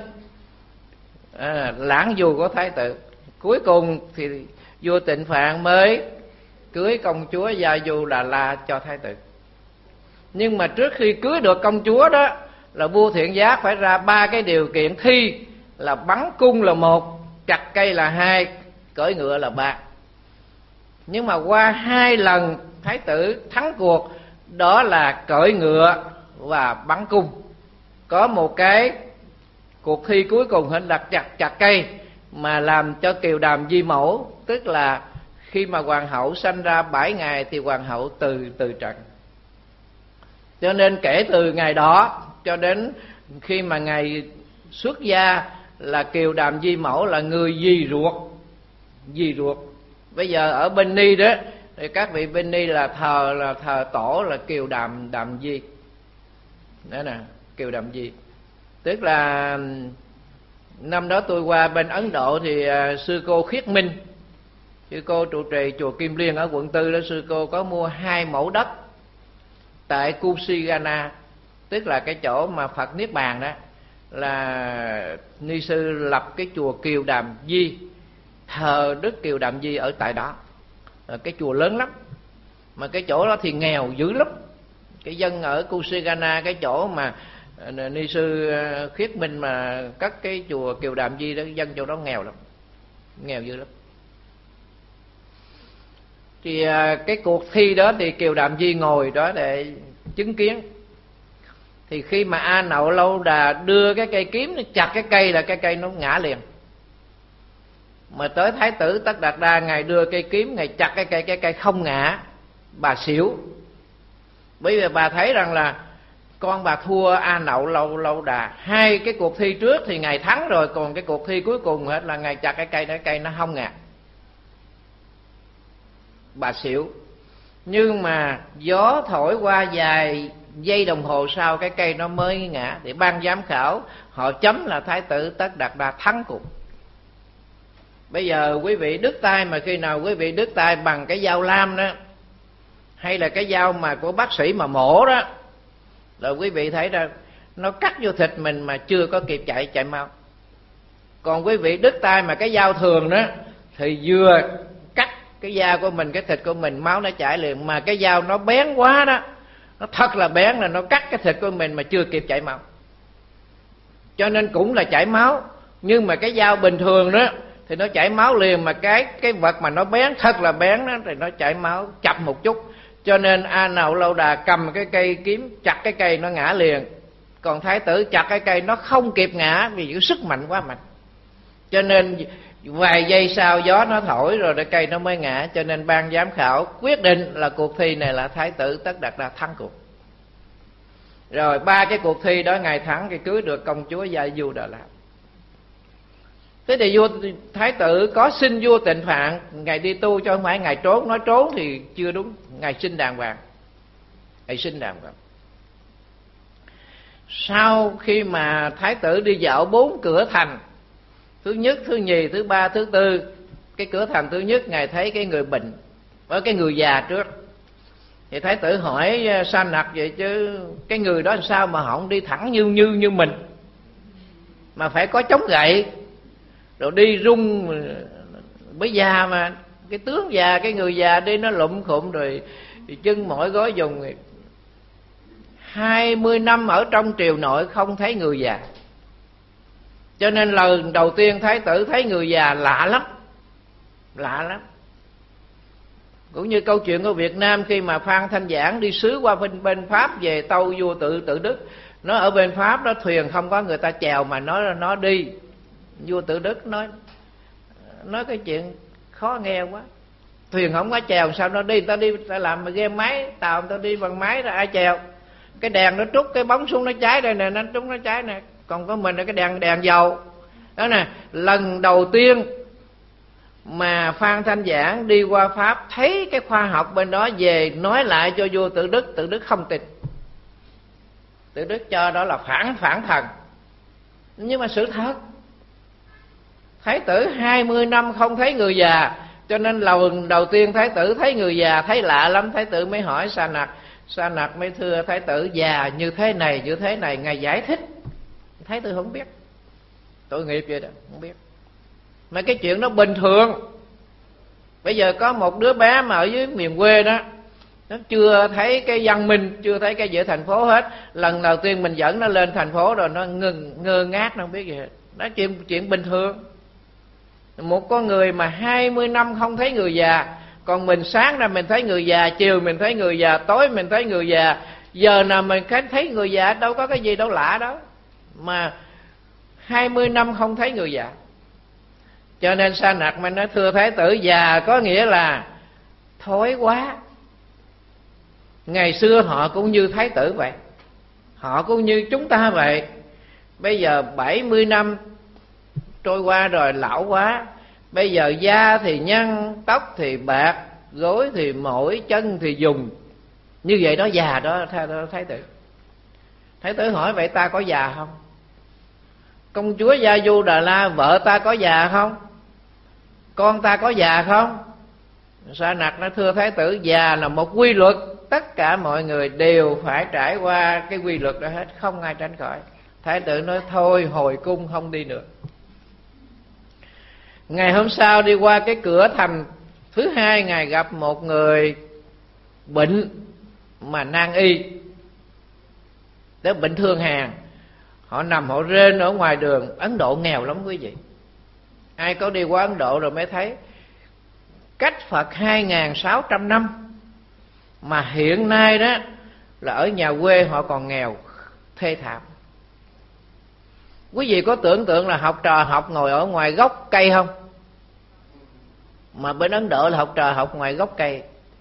lãng du của Thái tử. Cuối cùng thì vua Tịnh Phạn mới cưới công chúa Gia Du Đà La cho Thái tử. Nhưng mà trước khi cưới được công chúa đó là vua Thiện Giác phải ra 3 cái điều kiện thi, là bắn cung là 1, chặt cây là 2, cưỡi ngựa là 3. Nhưng mà qua 2 lần Thái tử thắng cuộc, đó là cưỡi ngựa và bắn cung. có một cái cuộc thi cuối cùng hình đặt chặt cây mà làm cho Kiều Đàm di mẫu, tức là khi mà hoàng hậu sanh ra 7 ngày thì hoàng hậu từ trần. Cho nên kể từ ngày đó cho đến khi mà ngày xuất gia là Kiều Đàm di mẫu là người dì ruột. Bây giờ ở bên Ni đó thì các vị bên Ni là thờ tổ là Kiều Đàm Di. Đó nè, Kiều Đàm Di. Tức là năm đó tôi qua bên Ấn Độ thì sư cô Khiết Minh, sư cô trụ trì chùa Kim Liên ở quận 4 đó, sư cô có mua 2 mẫu đất tại Kusigana, tức là cái chỗ mà Phật Niết Bàn đó, là ni sư lập cái chùa Kiều Đàm Di, thờ Đức Kiều Đàm Di ở tại đó. Cái chùa lớn lắm, mà cái chỗ đó thì nghèo dữ lắm. Cái dân ở Kusigana, cái chỗ mà ni sư Khiết Minh mà cất cái chùa Kiều Đàm Di đó, dân chỗ đó nghèo lắm, nghèo dữ lắm. Thì cái cuộc thi đó thì Kiều Đàm Di ngồi đó để chứng kiến. Thì khi mà A Nậu Lâu Đà đưa cái cây kiếm, nó chặt cái cây là cái cây nó ngã liền. Mà tới Thái tử Tất Đạt Đa, ngài đưa cây kiếm, ngài chặt cái cây không ngã, bà xỉu. Bởi vì bà thấy rằng là con bà thua A Nậu Lâu Đà. 2 cái cuộc thi trước thì ngài thắng rồi, còn cái cuộc thi cuối cùng hết là ngài chặt cái cây nó không ngã. Bà xỉu. Nhưng mà gió thổi qua vài giây đồng hồ sau cái cây nó mới ngã. Thì ban giám khảo họ chấm là Thái tử Tất Đạt Đa thắng cuộc. Bây giờ quý vị đứt tay, mà khi nào quý vị đứt tay bằng cái dao lam đó, hay là cái dao mà của bác sĩ mà mổ đó, là quý vị thấy ra nó cắt vô thịt mình mà chưa có kịp chạy mau. Còn quý vị đứt tay mà cái dao thường đó thì vừa cắt cái da của mình, cái thịt của mình, máu nó chảy liền. Mà cái dao nó bén quá đó, nó thật là bén, là nó cắt cái thịt của mình mà chưa kịp chảy máu. Cho nên cũng là chảy máu, nhưng mà cái dao bình thường đó thì nó chảy máu liền, mà cái vật mà nó bén, thật là bén đó, thì nó chảy máu chậm một chút. Cho nên A Nậu Lâu Đà cầm cái cây kiếm chặt cái cây nó ngã liền. Còn Thái tử chặt cái cây nó không kịp ngã vì cái sức mạnh quá mạnh. Cho nên vài giây sau gió nó thổi rồi cái cây nó mới ngã. Cho nên ban giám khảo quyết định là cuộc thi này là Thái tử Tất Đạt Đa thắng cuộc. Rồi 3 cái cuộc thi đó ngài thắng thì cưới được công chúa Gia Du Đà Lạt. Thế thì vua Thái tử có xin vua Tịnh Phạn ngài đi tu, cho không phải ngài trốn. Nói trốn thì chưa đúng, ngài xin đàng hoàng. Ngài xin đàng hoàng. Sau khi mà Thái tử đi dạo 4 cửa thành, thứ nhất, thứ nhì, thứ ba, thứ tư. Cái cửa thành thứ nhất ngài thấy cái người bệnh, ở cái người già trước. Thì Thái tử hỏi Sa Nặc vậy chứ cái người đó làm sao mà họ không đi thẳng như mình, mà phải có chống gậy, rồi đi rung với già, mà cái tướng già, cái người già đi nó lụm khụm rồi chân mỏi gối dùng. 20 năm ở trong triều nội không thấy người già. Cho nên lần đầu tiên Thái tử thấy người già lạ lắm. Lạ lắm. Cũng như câu chuyện của Việt Nam khi mà Phan Thanh Giảng đi sứ qua bên Pháp về tâu vua Tự Đức. Nó ở bên Pháp đó thuyền không có người ta chèo mà nó đi. Vua Tự Đức nói cái chuyện khó nghe quá. Thuyền không có chèo sao nó đi? Ta làm mà ghe máy, tàu ta đi bằng máy ra ai chèo? Cái đèn nó trút cái bóng xuống nó cháy đây nè, nó trút nó cháy nè. Còn có mình là cái đèn dầu. Đó nè, lần đầu tiên mà Phan Thanh Giảng đi qua Pháp thấy cái khoa học bên đó về nói lại cho vua Tự Đức không tin. Tự Đức cho đó là phản thần. Nhưng mà sự thật, Thái tử 20 năm không thấy người già, cho nên lần đầu tiên Thái tử thấy người già thấy lạ lắm. Thái tử mới hỏi Sa Nặc. Sa Nặc mới thưa Thái tử, già như thế này ngài giải thích. Thái tử không biết, tội nghiệp vậy đó, không biết. Mà cái chuyện đó bình thường. Bây giờ có một đứa bé mà ở dưới miền quê đó, nó chưa thấy cái văn minh, chưa thấy cái giữa thành phố hết. Lần đầu tiên mình dẫn nó lên thành phố rồi nó ngơ ngác, nó không biết gì hết. Đó chuyện bình thường. Một con người mà 20 năm không thấy người già. Còn mình sáng ra mình thấy người già, chiều mình thấy người già, tối mình thấy người già. Giờ nào mình thấy người già đâu có cái gì đâu lạ đó. mà 20 năm không thấy người già. Cho nên Sa Nặc mới nói: thưa Thái tử, già có nghĩa là thối quá. Ngày xưa họ cũng như Thái tử vậy, họ cũng như chúng ta vậy. Bây giờ 70 năm trôi qua rồi, lão quá. Bây giờ da thì nhăn, tóc thì bạc, gối thì mỏi, chân thì dùng. Như vậy đó già đó Thái tử. Thái tử hỏi: vậy ta có già không? Công chúa Gia Du Đà La vợ ta có già không? Con ta có già không? Sa Nặc nói: thưa Thái tử, già là một quy luật, tất cả mọi người đều phải trải qua cái quy luật đó hết, không ai tránh khỏi. Thái tử nói: thôi hồi cung không đi nữa. Ngày hôm sau đi qua cái cửa thành thứ hai, Ngài gặp một người bệnh mà nan y, đó bệnh thương hàn. Họ nằm họ rên ở ngoài đường. Ấn Độ nghèo lắm quý vị. Ai có đi qua Ấn Độ rồi mới thấy cách Phật 2.600 năm, mà hiện nay đó là ở nhà quê họ còn nghèo thê thảm. Quý vị có tưởng tượng là học trò học ngồi ở ngoài gốc cây không? Mà bên Ấn Độ là học trò học ngoài gốc cây.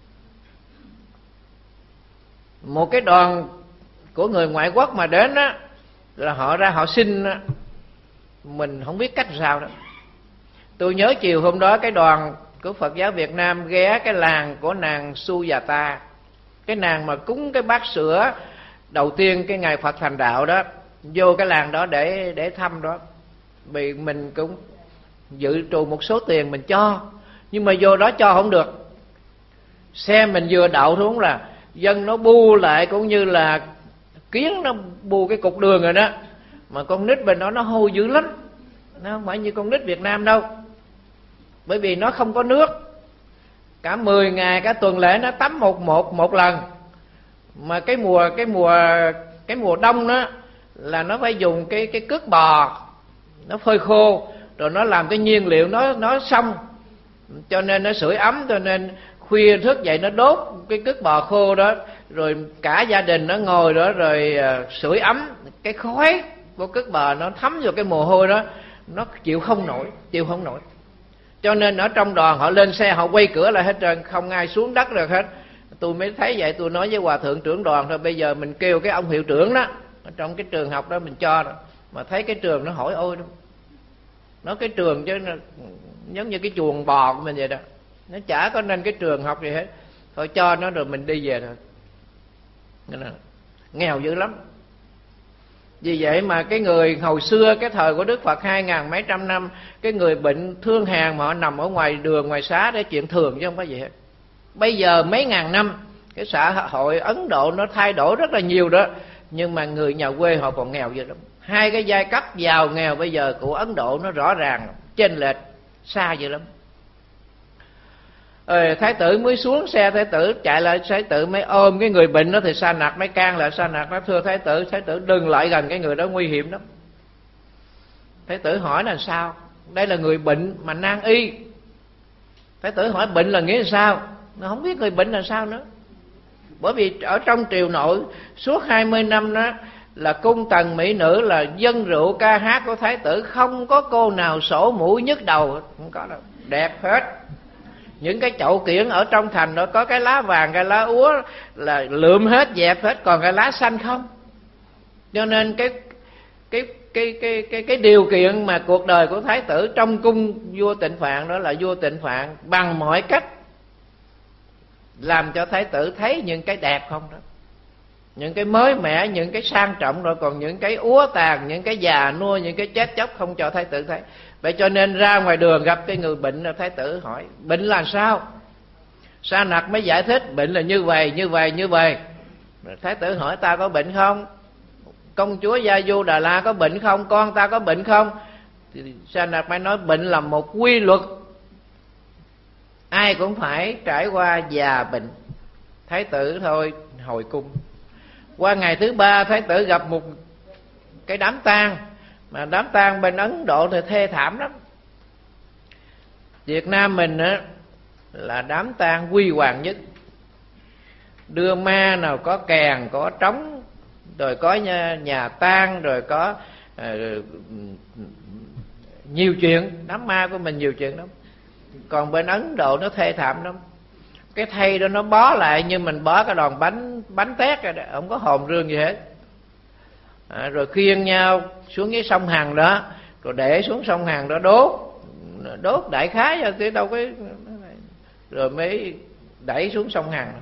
Một cái đoàn của người ngoại quốc mà đến đó là họ ra họ xin đó, mình không biết cách sao đó. Tôi nhớ chiều hôm đó cái đoàn của Phật giáo Việt Nam ghé cái làng của nàng Sujata, cái nàng mà cúng cái bát sữa đầu tiên cái ngày Phật thành đạo đó, vô cái làng đó để thăm đó. Vì mình cũng dự trù một số tiền mình cho, nhưng mà vô đó cho không được. Xe mình vừa đậu xuống là dân nó bu lại, cũng như là kiến nó bu cái cục đường rồi đó. Mà con nít bên đó nó hôi dữ lắm, nó không phải như con nít Việt Nam đâu. Bởi vì nó không có nước, cả 10 ngày cả tuần lễ nó tắm một lần. Mà cái mùa đông đó là nó phải dùng cái cước bò nó phơi khô, rồi nó làm cái nhiên liệu nó xong, cho nên nó sưởi ấm. Cho nên khuya thức dậy nó đốt cái cước bò khô đó, rồi cả gia đình nó ngồi đó rồi sưởi ấm. Cái khói của cước bò nó thấm vào cái mồ hôi đó, nó chịu không nổi. Cho nên ở trong đoàn họ lên xe họ quay cửa lại hết trơn, không ai xuống đất được hết. Tôi mới thấy vậy, tôi nói với hòa thượng trưởng đoàn thôi, bây giờ mình kêu cái ông hiệu trưởng đó ở trong cái trường học đó mình cho đó. Mà thấy cái trường nó hỏi ôi đó, nó cái trường chứ nó giống như cái chuồng bò của mình vậy đó, nó chả có nên cái trường học gì hết. Thôi cho nó rồi mình đi về thôi. Nên là nghèo dữ lắm. Vì vậy mà cái người hồi xưa cái thời của Đức Phật 2.000 mấy trăm năm, cái người bệnh thương hàn mà họ nằm ở ngoài đường ngoài xá để chuyện thường chứ không có gì hết. Bây giờ mấy ngàn năm cái xã hội Ấn Độ nó thay đổi rất là nhiều đó, nhưng mà người nhà quê họ còn nghèo dữ lắm. Hai cái giai cấp giàu nghèo bây giờ của Ấn Độ nó rõ ràng chênh lệch xa dữ lắm. Thái tử mới xuống xe, Thái tử chạy lại, Thái tử mới ôm cái người bệnh đó. Thì Sa Nặc mới can lại, Sa Nặc nói: thưa Thái tử đừng lại gần cái người đó, nguy hiểm lắm. Thái tử hỏi là sao? Đây là người bệnh mà nan y. Thái tử hỏi bệnh là nghĩa là sao? Nó không biết người bệnh là sao nữa. Bởi vì ở trong triều nội suốt 20 năm đó là cung tần mỹ nữ, là dân rượu ca hát của Thái tử, không có cô nào sổ mũi nhức đầu, không có đâu, đẹp hết. Những cái chậu kiển ở trong thành đó có cái lá vàng, cái lá úa là lượm hết, dẹp hết, còn cái lá xanh không. Cho nên cái điều kiện mà cuộc đời của Thái tử trong cung vua Tịnh Phạn đó là vua Tịnh Phạn bằng mọi cách làm cho Thái tử thấy những cái đẹp không đó, những cái mới mẻ, những cái sang trọng, rồi còn những cái úa tàn, những cái già nua, những cái chết chóc không cho Thái tử thấy. Vậy cho nên ra ngoài đường gặp cái người bệnh, Thái tử hỏi bệnh là sao? Sa Nặc mới giải thích bệnh là như vậy. Thái tử hỏi ta có bệnh không? Công chúa Gia Du Đà La có bệnh không? Con ta có bệnh không? Thì Sa Nặc mới nói bệnh là một quy luật, ai cũng phải trải qua già bệnh. Thái tử thôi hồi cung. Qua ngày thứ ba Thái tử gặp một cái đám tang, mà đám tang bên Ấn Độ thì thê thảm lắm. Việt Nam mình á là đám tang quy hoàng nhất, đưa ma nào có kèn có trống, rồi có nhà tang, rồi có nhiều chuyện, đám ma của mình nhiều chuyện lắm. Còn bên Ấn Độ nó thê thảm lắm. Cái thây đó nó bó lại như mình bó cái đòn bánh tét rồi đó, không có hồn rương gì hết. Rồi khiêng nhau xuống cái sông Hằng đó, rồi để xuống sông Hằng đó đốt đại khái cho tới đâu cái, rồi mới đẩy xuống sông Hằng.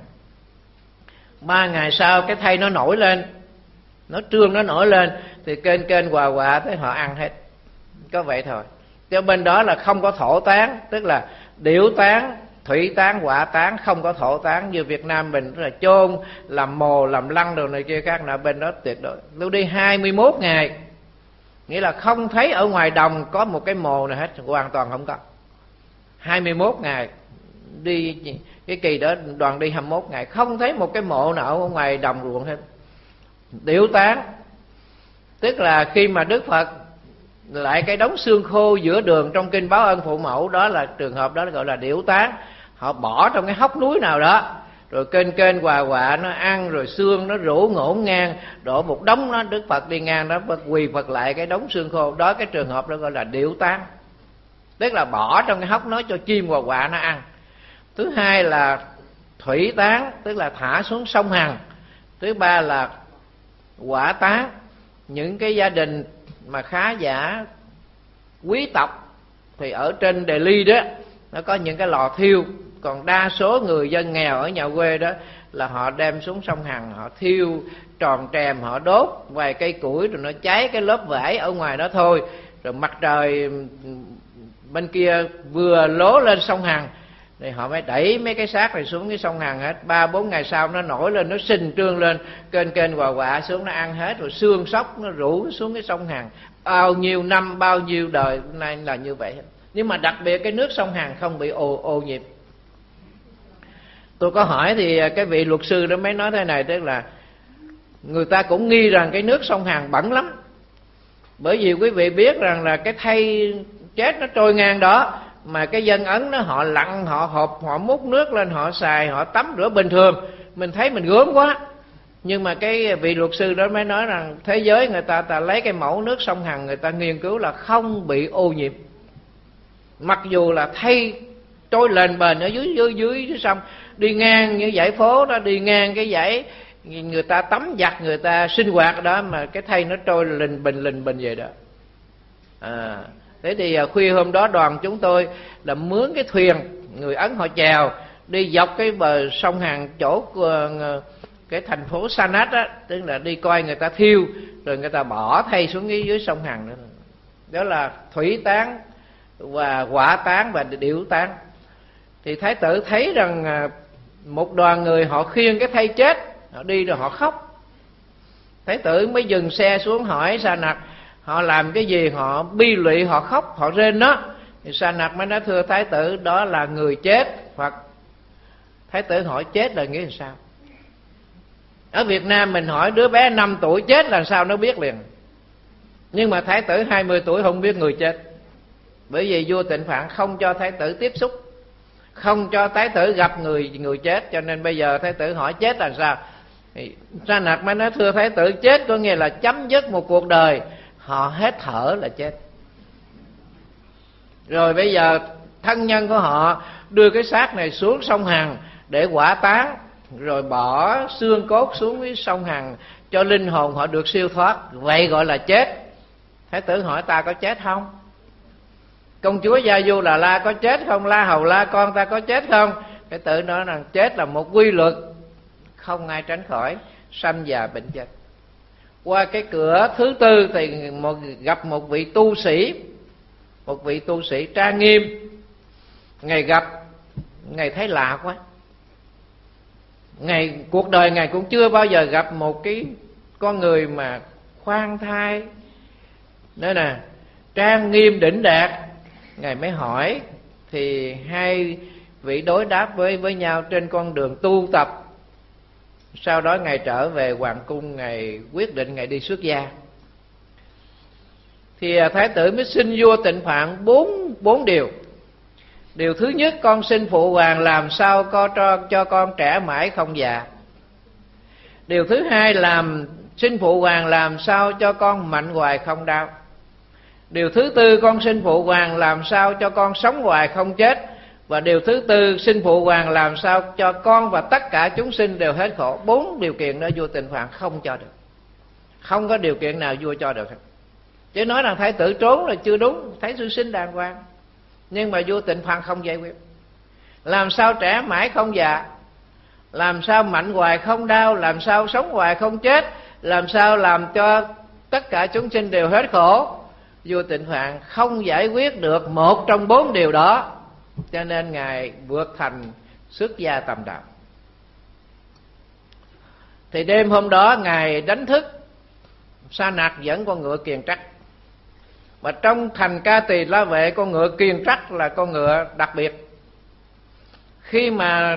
3 ngày sau cái thây nó nổi lên, nó trương nó nổi lên thì kênh quà tới họ ăn hết, có vậy thôi. Cho bên đó là không có thổ tán, tức là điểu tán, thủy tán, hỏa tán, không có thổ tán. Như Việt Nam mình là chôn, làm mồ, làm lăng đồ này kia khác nào, bên đó tuyệt đối. Tôi đi 21 ngày, nghĩa là không thấy ở ngoài đồng có một cái mồ nào hết, hoàn toàn không có. 21 ngày đi, cái kỳ đó đoàn đi 21 ngày không thấy một cái mộ nào ở ngoài đồng ruộng hết. Điểu tán tức là khi mà Đức Phật lại cái đống xương khô giữa đường trong kinh Báo Ân Phụ Mẫu, đó là trường hợp đó gọi là điểu tán. Họ bỏ trong cái hốc núi nào đó, rồi kênh quà nó ăn, rồi xương nó rủ ngổn ngang, đổ một đống nó, Đức Phật đi ngang đó quỳ Phật lại cái đống xương khô đó. Cái trường hợp đó gọi là điểu tán, tức là bỏ trong cái hốc nó cho chim quạ nó ăn. Thứ hai là thủy tán, tức là thả xuống sông Hằng. Thứ ba là hỏa tán, những cái gia đình mà khá giả quý tộc thì ở trên Delhi đó nó có những cái lò thiêu. Còn đa số người dân nghèo ở nhà quê đó là họ đem xuống sông Hằng, họ thiêu tròn trèm, họ đốt vài cây củi rồi nó cháy cái lớp vải ở ngoài đó thôi. Rồi mặt trời bên kia vừa ló lên sông Hằng thì họ mới đẩy mấy cái xác này xuống cái sông Hằng hết. 3-4 ngày sau nó nổi lên, nó sình trương lên, kênh quạ xuống nó ăn hết, rồi xương sóc nó rủ xuống cái sông Hằng. Bao nhiêu năm, bao nhiêu đời nay là như vậy. Nhưng mà đặc biệt cái nước sông Hằng không bị ô nhiễm. Tôi có hỏi thì cái vị luật sư đó mới nói thế này, tức là người ta cũng nghi rằng cái nước sông Hằng bẩn lắm. Bởi vì quý vị biết rằng là cái thây chết nó trôi ngang đó, mà cái dân Ấn đó họ lặn, họ hộp, họ múc nước lên, họ xài, họ tắm rửa bình thường. Mình thấy mình gớm quá. Nhưng mà cái vị luật sư đó mới nói rằng thế giới người ta lấy cái mẫu nước sông Hằng, người ta nghiên cứu là không bị ô nhiễm. Mặc dù là thây trôi lên bền ở dưới sông, đi ngang như dãy phố đó, đi ngang cái dãy người ta tắm giặt, người ta sinh hoạt đó, mà cái thây nó trôi lình bình vậy đó. Thế thì khuya hôm đó đoàn chúng tôi là mướn cái thuyền, người Ấn họ chèo đi dọc cái bờ sông Hằng chỗ cái thành phố Sanat đó, tức là đi coi người ta thiêu rồi người ta bỏ thây xuống dưới sông Hằng đó. Đó là thủy tán và hỏa tán và điểu tán. Thì Thái tử thấy rằng một đoàn người họ khiêng cái thây chết, họ đi rồi họ khóc. Thái tử mới dừng xe xuống hỏi Sa Nặc họ làm cái gì, họ bi lụy, họ khóc, họ rên đó. Thì Sa Nặc mới nói thưa Thái tử, đó là người chết. Hoặc Thái tử hỏi chết là nghĩa là sao? Ở Việt Nam mình hỏi đứa bé 5 tuổi chết là sao nó biết liền. Nhưng mà Thái tử 20 tuổi không biết người chết. Bởi vì vua Tịnh Phạn không cho Thái tử tiếp xúc, không cho Thái tử gặp người chết. Cho nên bây giờ Thái tử hỏi chết là sao? Thì Sa Nặc mới nói thưa Thái tử, chết có nghĩa là chấm dứt một cuộc đời, họ hết thở là chết. Rồi bây giờ thân nhân của họ đưa cái xác này xuống sông Hằng để hỏa táng, rồi bỏ xương cốt xuống với sông Hằng cho linh hồn họ được siêu thoát. Vậy gọi là chết. Thái tử hỏi ta có chết không? Công chúa Gia Du Đà La có chết không? La Hầu La con ta có chết không? Thái tử nói rằng chết là một quy luật, không ai tránh khỏi, sanh già bệnh chết. Qua cái cửa thứ tư thì gặp một vị tu sĩ trang nghiêm. Ngài gặp, Ngài thấy lạ quá. Cuộc đời Ngài cũng chưa bao giờ gặp một cái con người mà khoan thai nữa nè, trang nghiêm đỉnh đạt. Ngài mới hỏi, thì hai vị đối đáp với nhau trên con đường tu tập. Sau đó Ngài trở về hoàng cung, Ngài quyết định Ngài đi xuất gia. Thì Thái tử mới xin vua Tịnh Phạn bốn điều. Điều thứ nhất, con xin phụ hoàng làm sao cho con trẻ mãi không già. Điều thứ hai, làm xin phụ hoàng làm sao cho con mạnh hoài không đau. Điều thứ tư, con xin phụ hoàng làm sao cho con sống hoài không chết. Và điều thứ tư, xin phụ hoàng làm sao cho con và tất cả chúng sinh đều hết khổ. 4 điều kiện đó vua Tịnh Phạn không cho được. Không có điều kiện nào vua cho được. Chứ nói rằng thái tử trốn là chưa đúng, thấy sư sinh đàng hoàng. Nhưng mà vua Tịnh Phạn không giải quyết. Làm sao trẻ mãi không già, làm sao mạnh hoài không đau, làm sao sống hoài không chết, làm sao làm cho tất cả chúng sinh đều hết khổ. Vua Tịnh Phạn không giải quyết được một trong 4 điều đó, cho nên ngài vượt thành xuất gia tầm đạo. Thì đêm hôm đó ngài đánh thức Sa Nặc dẫn con ngựa Kiền Trắc. Và trong thành Ca Tỳ La Vệ, con ngựa Kiền Trắc là con ngựa đặc biệt. Khi mà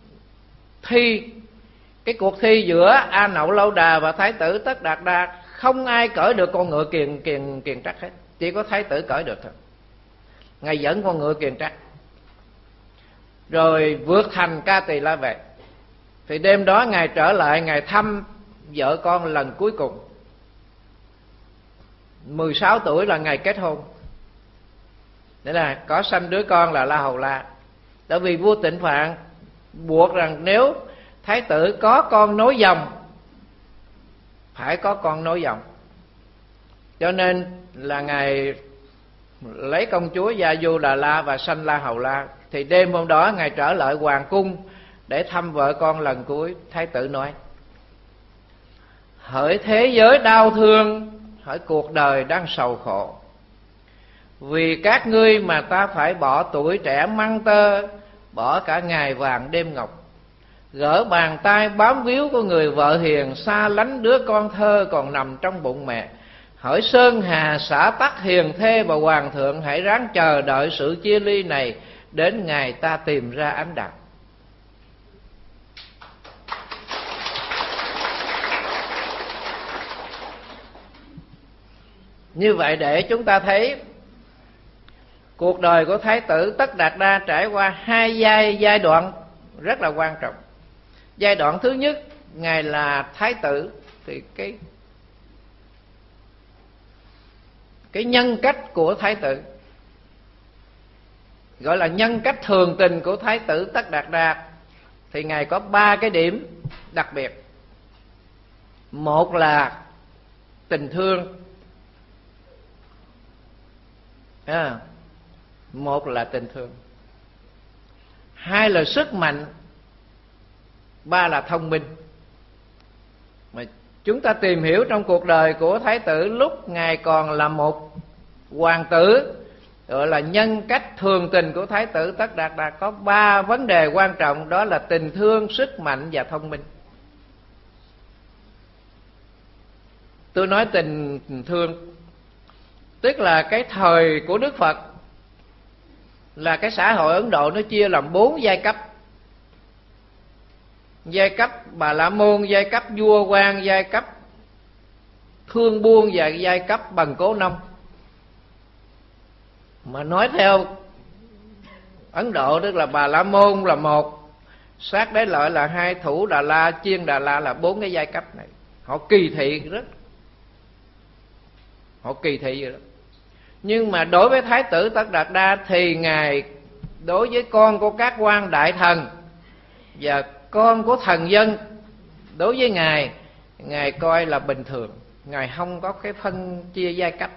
cái cuộc thi giữa A Nậu Lâu Đà và thái tử Tất Đạt Đa, không ai cởi được con ngựa Kiền Trắc hết, chỉ có thái tử cởi được thôi. Ngài dẫn con ngựa Kiền Trắc rồi vượt thành Ca Tỳ La Vệ. Thì đêm đó ngài trở lại, ngài thăm vợ con lần cuối cùng. 16 tuổi là ngày kết hôn, nghĩa là có sanh đứa con là La Hầu La. Tại vì vua Tịnh Phạn buộc rằng nếu thái tử có con nối dòng, phải có con nối dòng, cho nên là ngài lấy công chúa Gia Du Đà La và sanh La Hầu La. Thì đêm hôm đó ngài trở lại hoàng cung để thăm vợ con lần cuối. Thái tử nói: hỡi thế giới đau thương, hỡi cuộc đời đang sầu khổ, vì các ngươi mà ta phải bỏ tuổi trẻ măng tơ, bỏ cả ngày vàng đêm ngọc, gỡ bàn tay bám víu của người vợ hiền, xa lánh đứa con thơ còn nằm trong bụng mẹ. Hỡi sơn hà xã tắc hiền thê và hoàng thượng, hãy ráng chờ đợi sự chia ly này đến ngày ta tìm ra ánh đạo. Như vậy để chúng ta thấy cuộc đời của thái tử Tất Đạt Đa trải qua 2 giai đoạn rất là quan trọng. Giai đoạn thứ nhất, ngài là thái tử, thì cái nhân cách của thái tử, gọi là nhân cách thường tình của thái tử Tất Đạt Đa, thì ngài có 3 cái điểm đặc biệt. Một là tình thương, một là tình thương, 2 là sức mạnh, 3 là thông minh. Mà chúng ta tìm hiểu trong cuộc đời của thái tử lúc ngài còn là một hoàng tử, gọi là nhân cách thường tình của thái tử Tất Đạt Đa, có 3 vấn đề quan trọng, đó là tình thương, sức mạnh và thông minh. Tôi nói tình thương tức là cái thời của Đức Phật là cái xã hội Ấn Độ nó chia làm 4 giai cấp. Giai cấp Bà La Môn, giai cấp vua quan, giai cấp thương buôn và giai cấp Bần Cố Nông. Mà nói theo Ấn Độ tức là Bà La Môn là 1, Sát Đế Lợi là 2, Thủ Đà La, Chiên Đà La là 4 cái giai cấp này. Họ kỳ thị rất, họ kỳ thị vậy đó. Nhưng mà đối với thái tử Tất Đạt Đa thì ngài đối với con của các quan đại thần và con của thần dân, đối với ngài coi là bình thường, ngài không có cái phân chia giai cấp.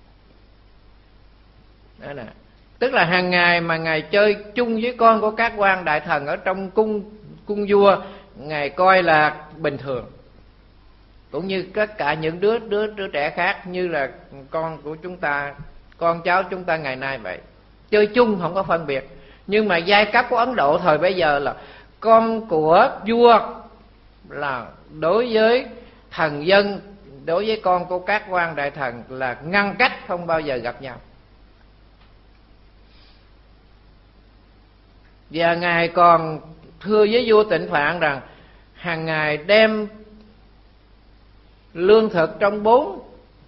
Đó nè, tức là hàng ngày mà ngài chơi chung với con của các quan đại thần ở trong cung vua, ngài coi là bình thường. Cũng như tất cả những đứa trẻ khác, như là con của chúng ta, con cháu chúng ta ngày nay vậy, chơi chung không có phân biệt. Nhưng mà giai cấp của Ấn Độ thời bấy giờ là con của vua là đối với thần dân, đối với con của các quan đại thần là ngăn cách, không bao giờ gặp nhau. Và ngài còn thưa với vua Tịnh Phạn rằng hàng ngày đem lương thực trong 4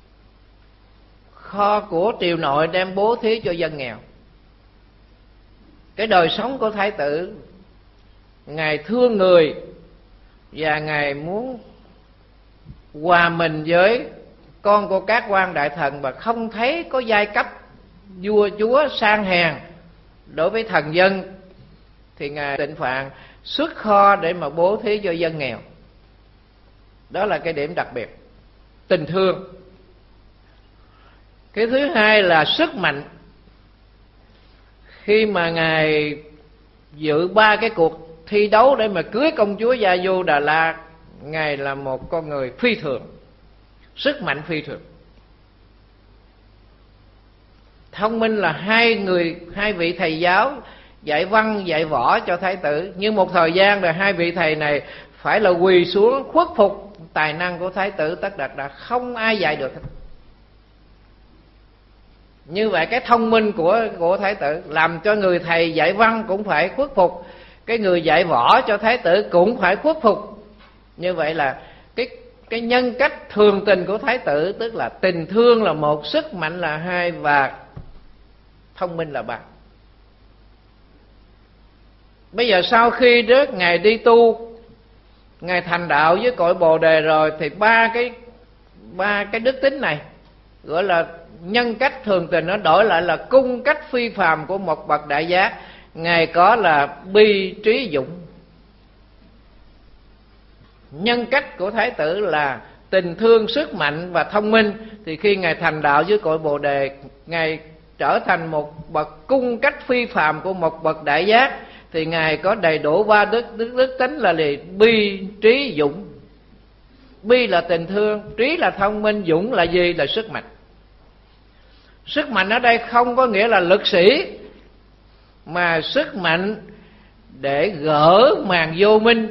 kho của triều nội đem bố thí cho dân nghèo. Cái đời sống của thái tử, ngài thương người và ngài muốn hòa mình với con của các quan đại thần và không thấy có giai cấp vua chúa sang hèn đối với thần dân, thì Ngài Tịnh Phạn xuất kho để mà bố thí cho dân nghèo. Đó là cái điểm đặc biệt, tình thương. Cái thứ hai là sức mạnh. Khi mà Ngài dự 3 cái cuộc thi đấu để mà cưới công chúa Gia Du Đà La, Ngài là một con người phi thường, sức mạnh phi thường. Thông minh là hai vị thầy giáo dạy văn dạy võ cho thái tử, nhưng một thời gian rồi hai vị thầy này phải là quỳ xuống khuất phục tài năng của thái tử Tất Đạt Đa, không ai dạy được. Như vậy cái thông minh của thái tử làm cho người thầy dạy văn cũng phải khuất phục, cái người dạy võ cho thái tử cũng phải khuất phục. Như vậy là cái nhân cách thường tình của thái tử, tức là tình thương là một, sức mạnh là hai và thông minh là ba. Bây giờ sau khi Ngài đi tu, Ngài thành đạo với cội Bồ Đề rồi, thì ba cái đức tính này gọi là nhân cách thường tình, nó đổi lại là cung cách phi phàm của một bậc đại giác. Ngài có là bi trí dũng. Nhân cách của thái tử là tình thương, sức mạnh và thông minh, thì khi Ngài thành đạo với cội Bồ Đề, Ngài trở thành một bậc cung cách phi phàm của một bậc đại giác, thì Ngài có đầy đủ ba đức tính là bi trí dũng. Bi là tình thương, trí là thông minh, dũng là gì? Là sức mạnh. Sức mạnh ở đây không có nghĩa là lực sĩ, mà sức mạnh để gỡ màn vô minh.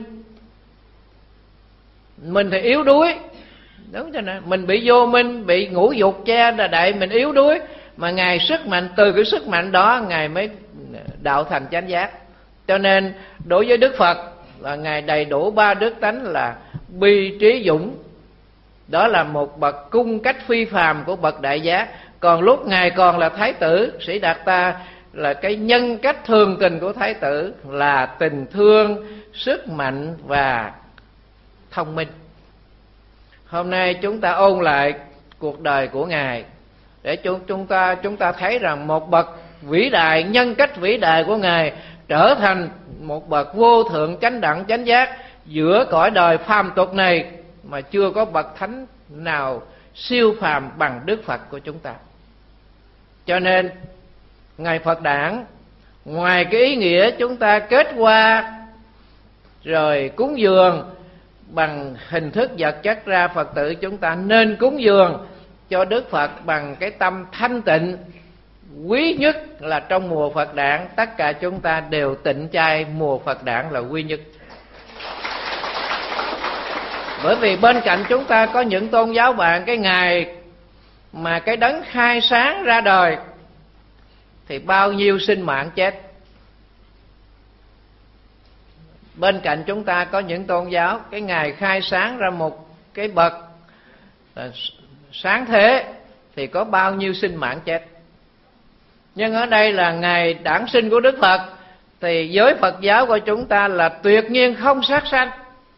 Mình thì yếu đuối, đúng cho nên mình bị vô minh, bị ngũ dục che đậy, mình yếu đuối, mà Ngài sức mạnh, từ cái sức mạnh đó Ngài mới đạo thành chánh giác. Cho nên đối với Đức Phật là Ngài đầy đủ ba đức tánh là bi trí dũng. Đó là một bậc cung cách phi phàm của bậc đại giác. Còn lúc Ngài còn là thái tử Sĩ Đạt Ta, là cái nhân cách thường tình của thái tử là tình thương, sức mạnh và thông minh. Hôm nay chúng ta ôn lại cuộc đời của Ngài để chúng ta thấy rằng một bậc vĩ đại, nhân cách vĩ đại của Ngài trở thành một bậc vô thượng chánh đẳng chánh giác giữa cõi đời phàm tục này, mà chưa có bậc thánh nào siêu phàm bằng Đức Phật của chúng ta. Cho nên Ngày Phật Đản, ngoài cái ý nghĩa chúng ta kết hoa rồi cúng dường bằng hình thức vật chất ra, Phật tử chúng ta nên cúng dường cho Đức Phật bằng cái tâm thanh tịnh. Quý nhất là trong mùa Phật Đản, tất cả chúng ta đều tịnh chay mùa Phật Đản là quý nhất. Bởi vì bên cạnh chúng ta có những tôn giáo bạn, cái ngày mà cái đấng khai sáng ra đời thì bao nhiêu sinh mạng chết. Bên cạnh chúng ta có những tôn giáo, cái ngày khai sáng ra một cái bậc sáng thế thì có bao nhiêu sinh mạng chết. Nhưng ở đây là ngày đản sinh của Đức Phật, thì giới Phật giáo của chúng ta là tuyệt nhiên không sát sanh.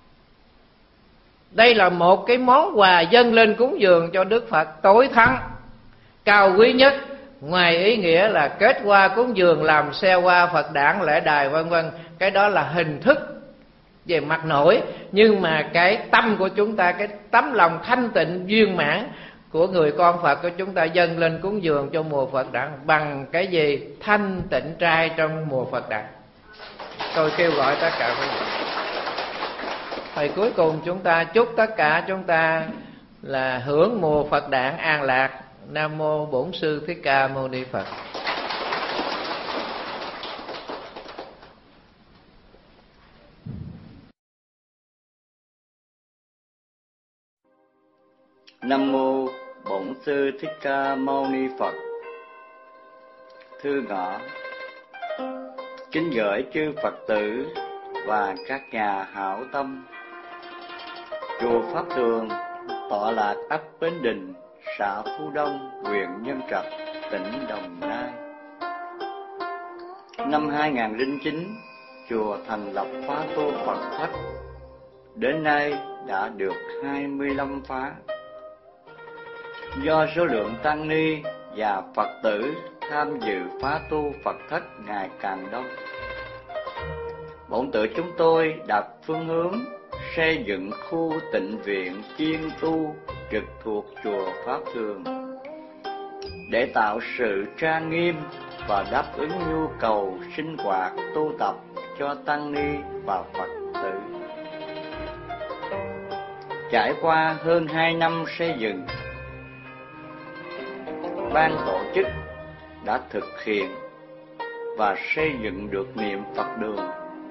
Đây là một cái món quà dâng lên cúng dường cho Đức Phật tối thắng, cao quý nhất. Ngoài ý nghĩa là kết hoa cúng dường, làm xe hoa Phật Đản, lễ đài vân vân, cái đó là hình thức về mặt nổi. Nhưng mà cái tâm của chúng ta, cái tấm lòng thanh tịnh viên mãn của người con Phật của chúng ta dâng lên cúng dường cho mùa Phật Đản bằng cái gì? Thanh tịnh trai trong mùa Phật Đản. Tôi kêu gọi tất cả quý vị. Thời cuối cùng chúng ta chúc tất cả chúng ta là hưởng mùa Phật Đản an lạc. Nam mô Bổn Sư Thích Ca Mâu Ni Phật. Nam mô Bổn Sư Thích Ca Mâu Ni Phật. Thư ngõ kính gửi chư Phật tử và các nhà hảo tâm. Chùa Pháp Thường tọa lạc ấp Bến Đình, xã Phú Đông, huyện Nhân Trạch, tỉnh Đồng Nai. Năm 2009, chùa thành lập khóa tu Phật Thất. Đến nay đã được 25 phá. Do số lượng tăng ni và Phật tử tham dự phá tu Phật thất ngày càng đông, bổn tự chúng tôi đặt phương hướng xây dựng khu tịnh viện chuyên tu trực thuộc chùa Pháp Thường để tạo sự trang nghiêm và đáp ứng nhu cầu sinh hoạt tu tập cho tăng ni và Phật tử. Trải qua hơn 2 năm xây dựng, ban tổ chức đã thực hiện và xây dựng được niệm Phật đường,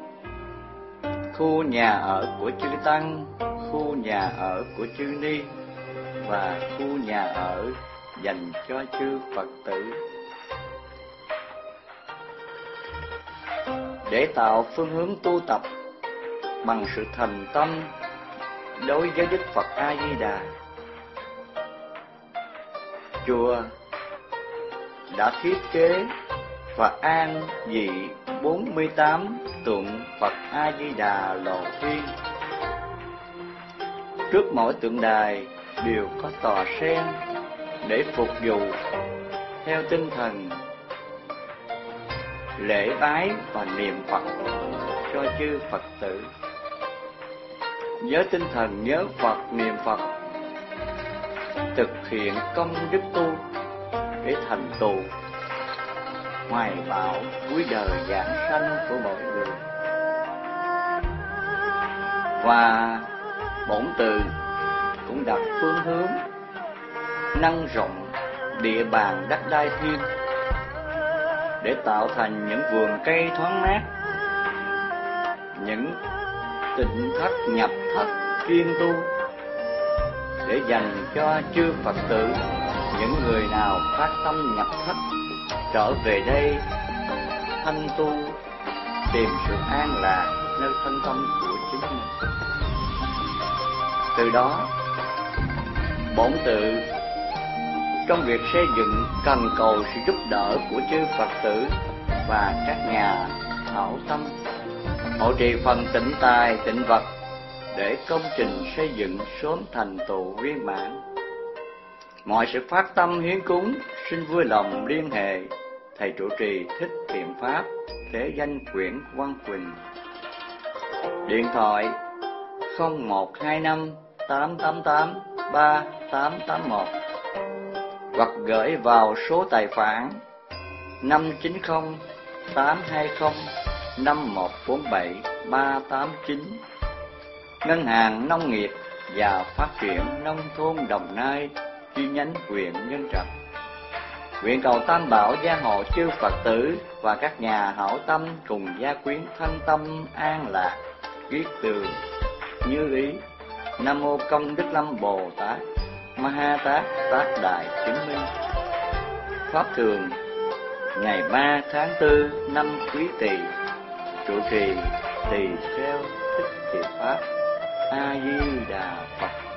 khu nhà ở của chư tăng, khu nhà ở của chư ni và khu nhà ở dành cho chư Phật tử. Để tạo phương hướng tu tập bằng sự thành tâm đối với Đức Phật A Di Đà, chùa đã thiết kế và an vị 48 tượng Phật A Di Đà lộ thiên. Trước mỗi tượng đài đều có tòa sen để phục vụ theo tinh thần lễ bái và niệm Phật cho chư Phật tử. Với tinh thần nhớ Phật, niệm Phật, thực hiện công đức tu để thành tựu hoài bão cuối đời giảng sanh của mọi người. Và bổn tự cũng đặt phương hướng nâng rộng địa bàn đất đai thiên để tạo thành những vườn cây thoáng mát, những tịnh thất nhập thất chuyên tu để dành cho chư Phật tử, những người nào phát tâm nhập thất trở về đây thanh tu, tìm sự an lạc nơi thân tâm của chính mình. Từ đó, bổn tự trong việc xây dựng cần cầu sự giúp đỡ của chư Phật tử và các nhà hảo tâm hộ trì phần tịnh tài tịnh vật để công trình xây dựng sớm thành tựu viên mãn. Mọi sự phát tâm hiến cúng xin vui lòng liên hệ thầy trụ trì Thích Thiện Pháp, Thế Danh Quyển Quang Quỳnh, điện thoại 0125 888 3881 hoặc gửi vào số tài khoản 590 820 5147 389, Ngân hàng Nông nghiệp và Phát triển Nông thôn Đồng Nai, chi nhánh huyện Nhân Trạch. Nguyện cầu Tam Bảo gia hộ chư Phật tử và các nhà hảo tâm cùng gia quyến thân tâm an lạc, kiết tường như ý. Nam mô Công Đức Lâm Bồ Tát, Ma Ha Tát, Tác Đại Chứng Minh. Pháp Thường ngày 3 tháng 4 năm Quý Tỵ, trụ trì Tỳ Kheo Thích Thiện Pháp. A Di Đà Phật.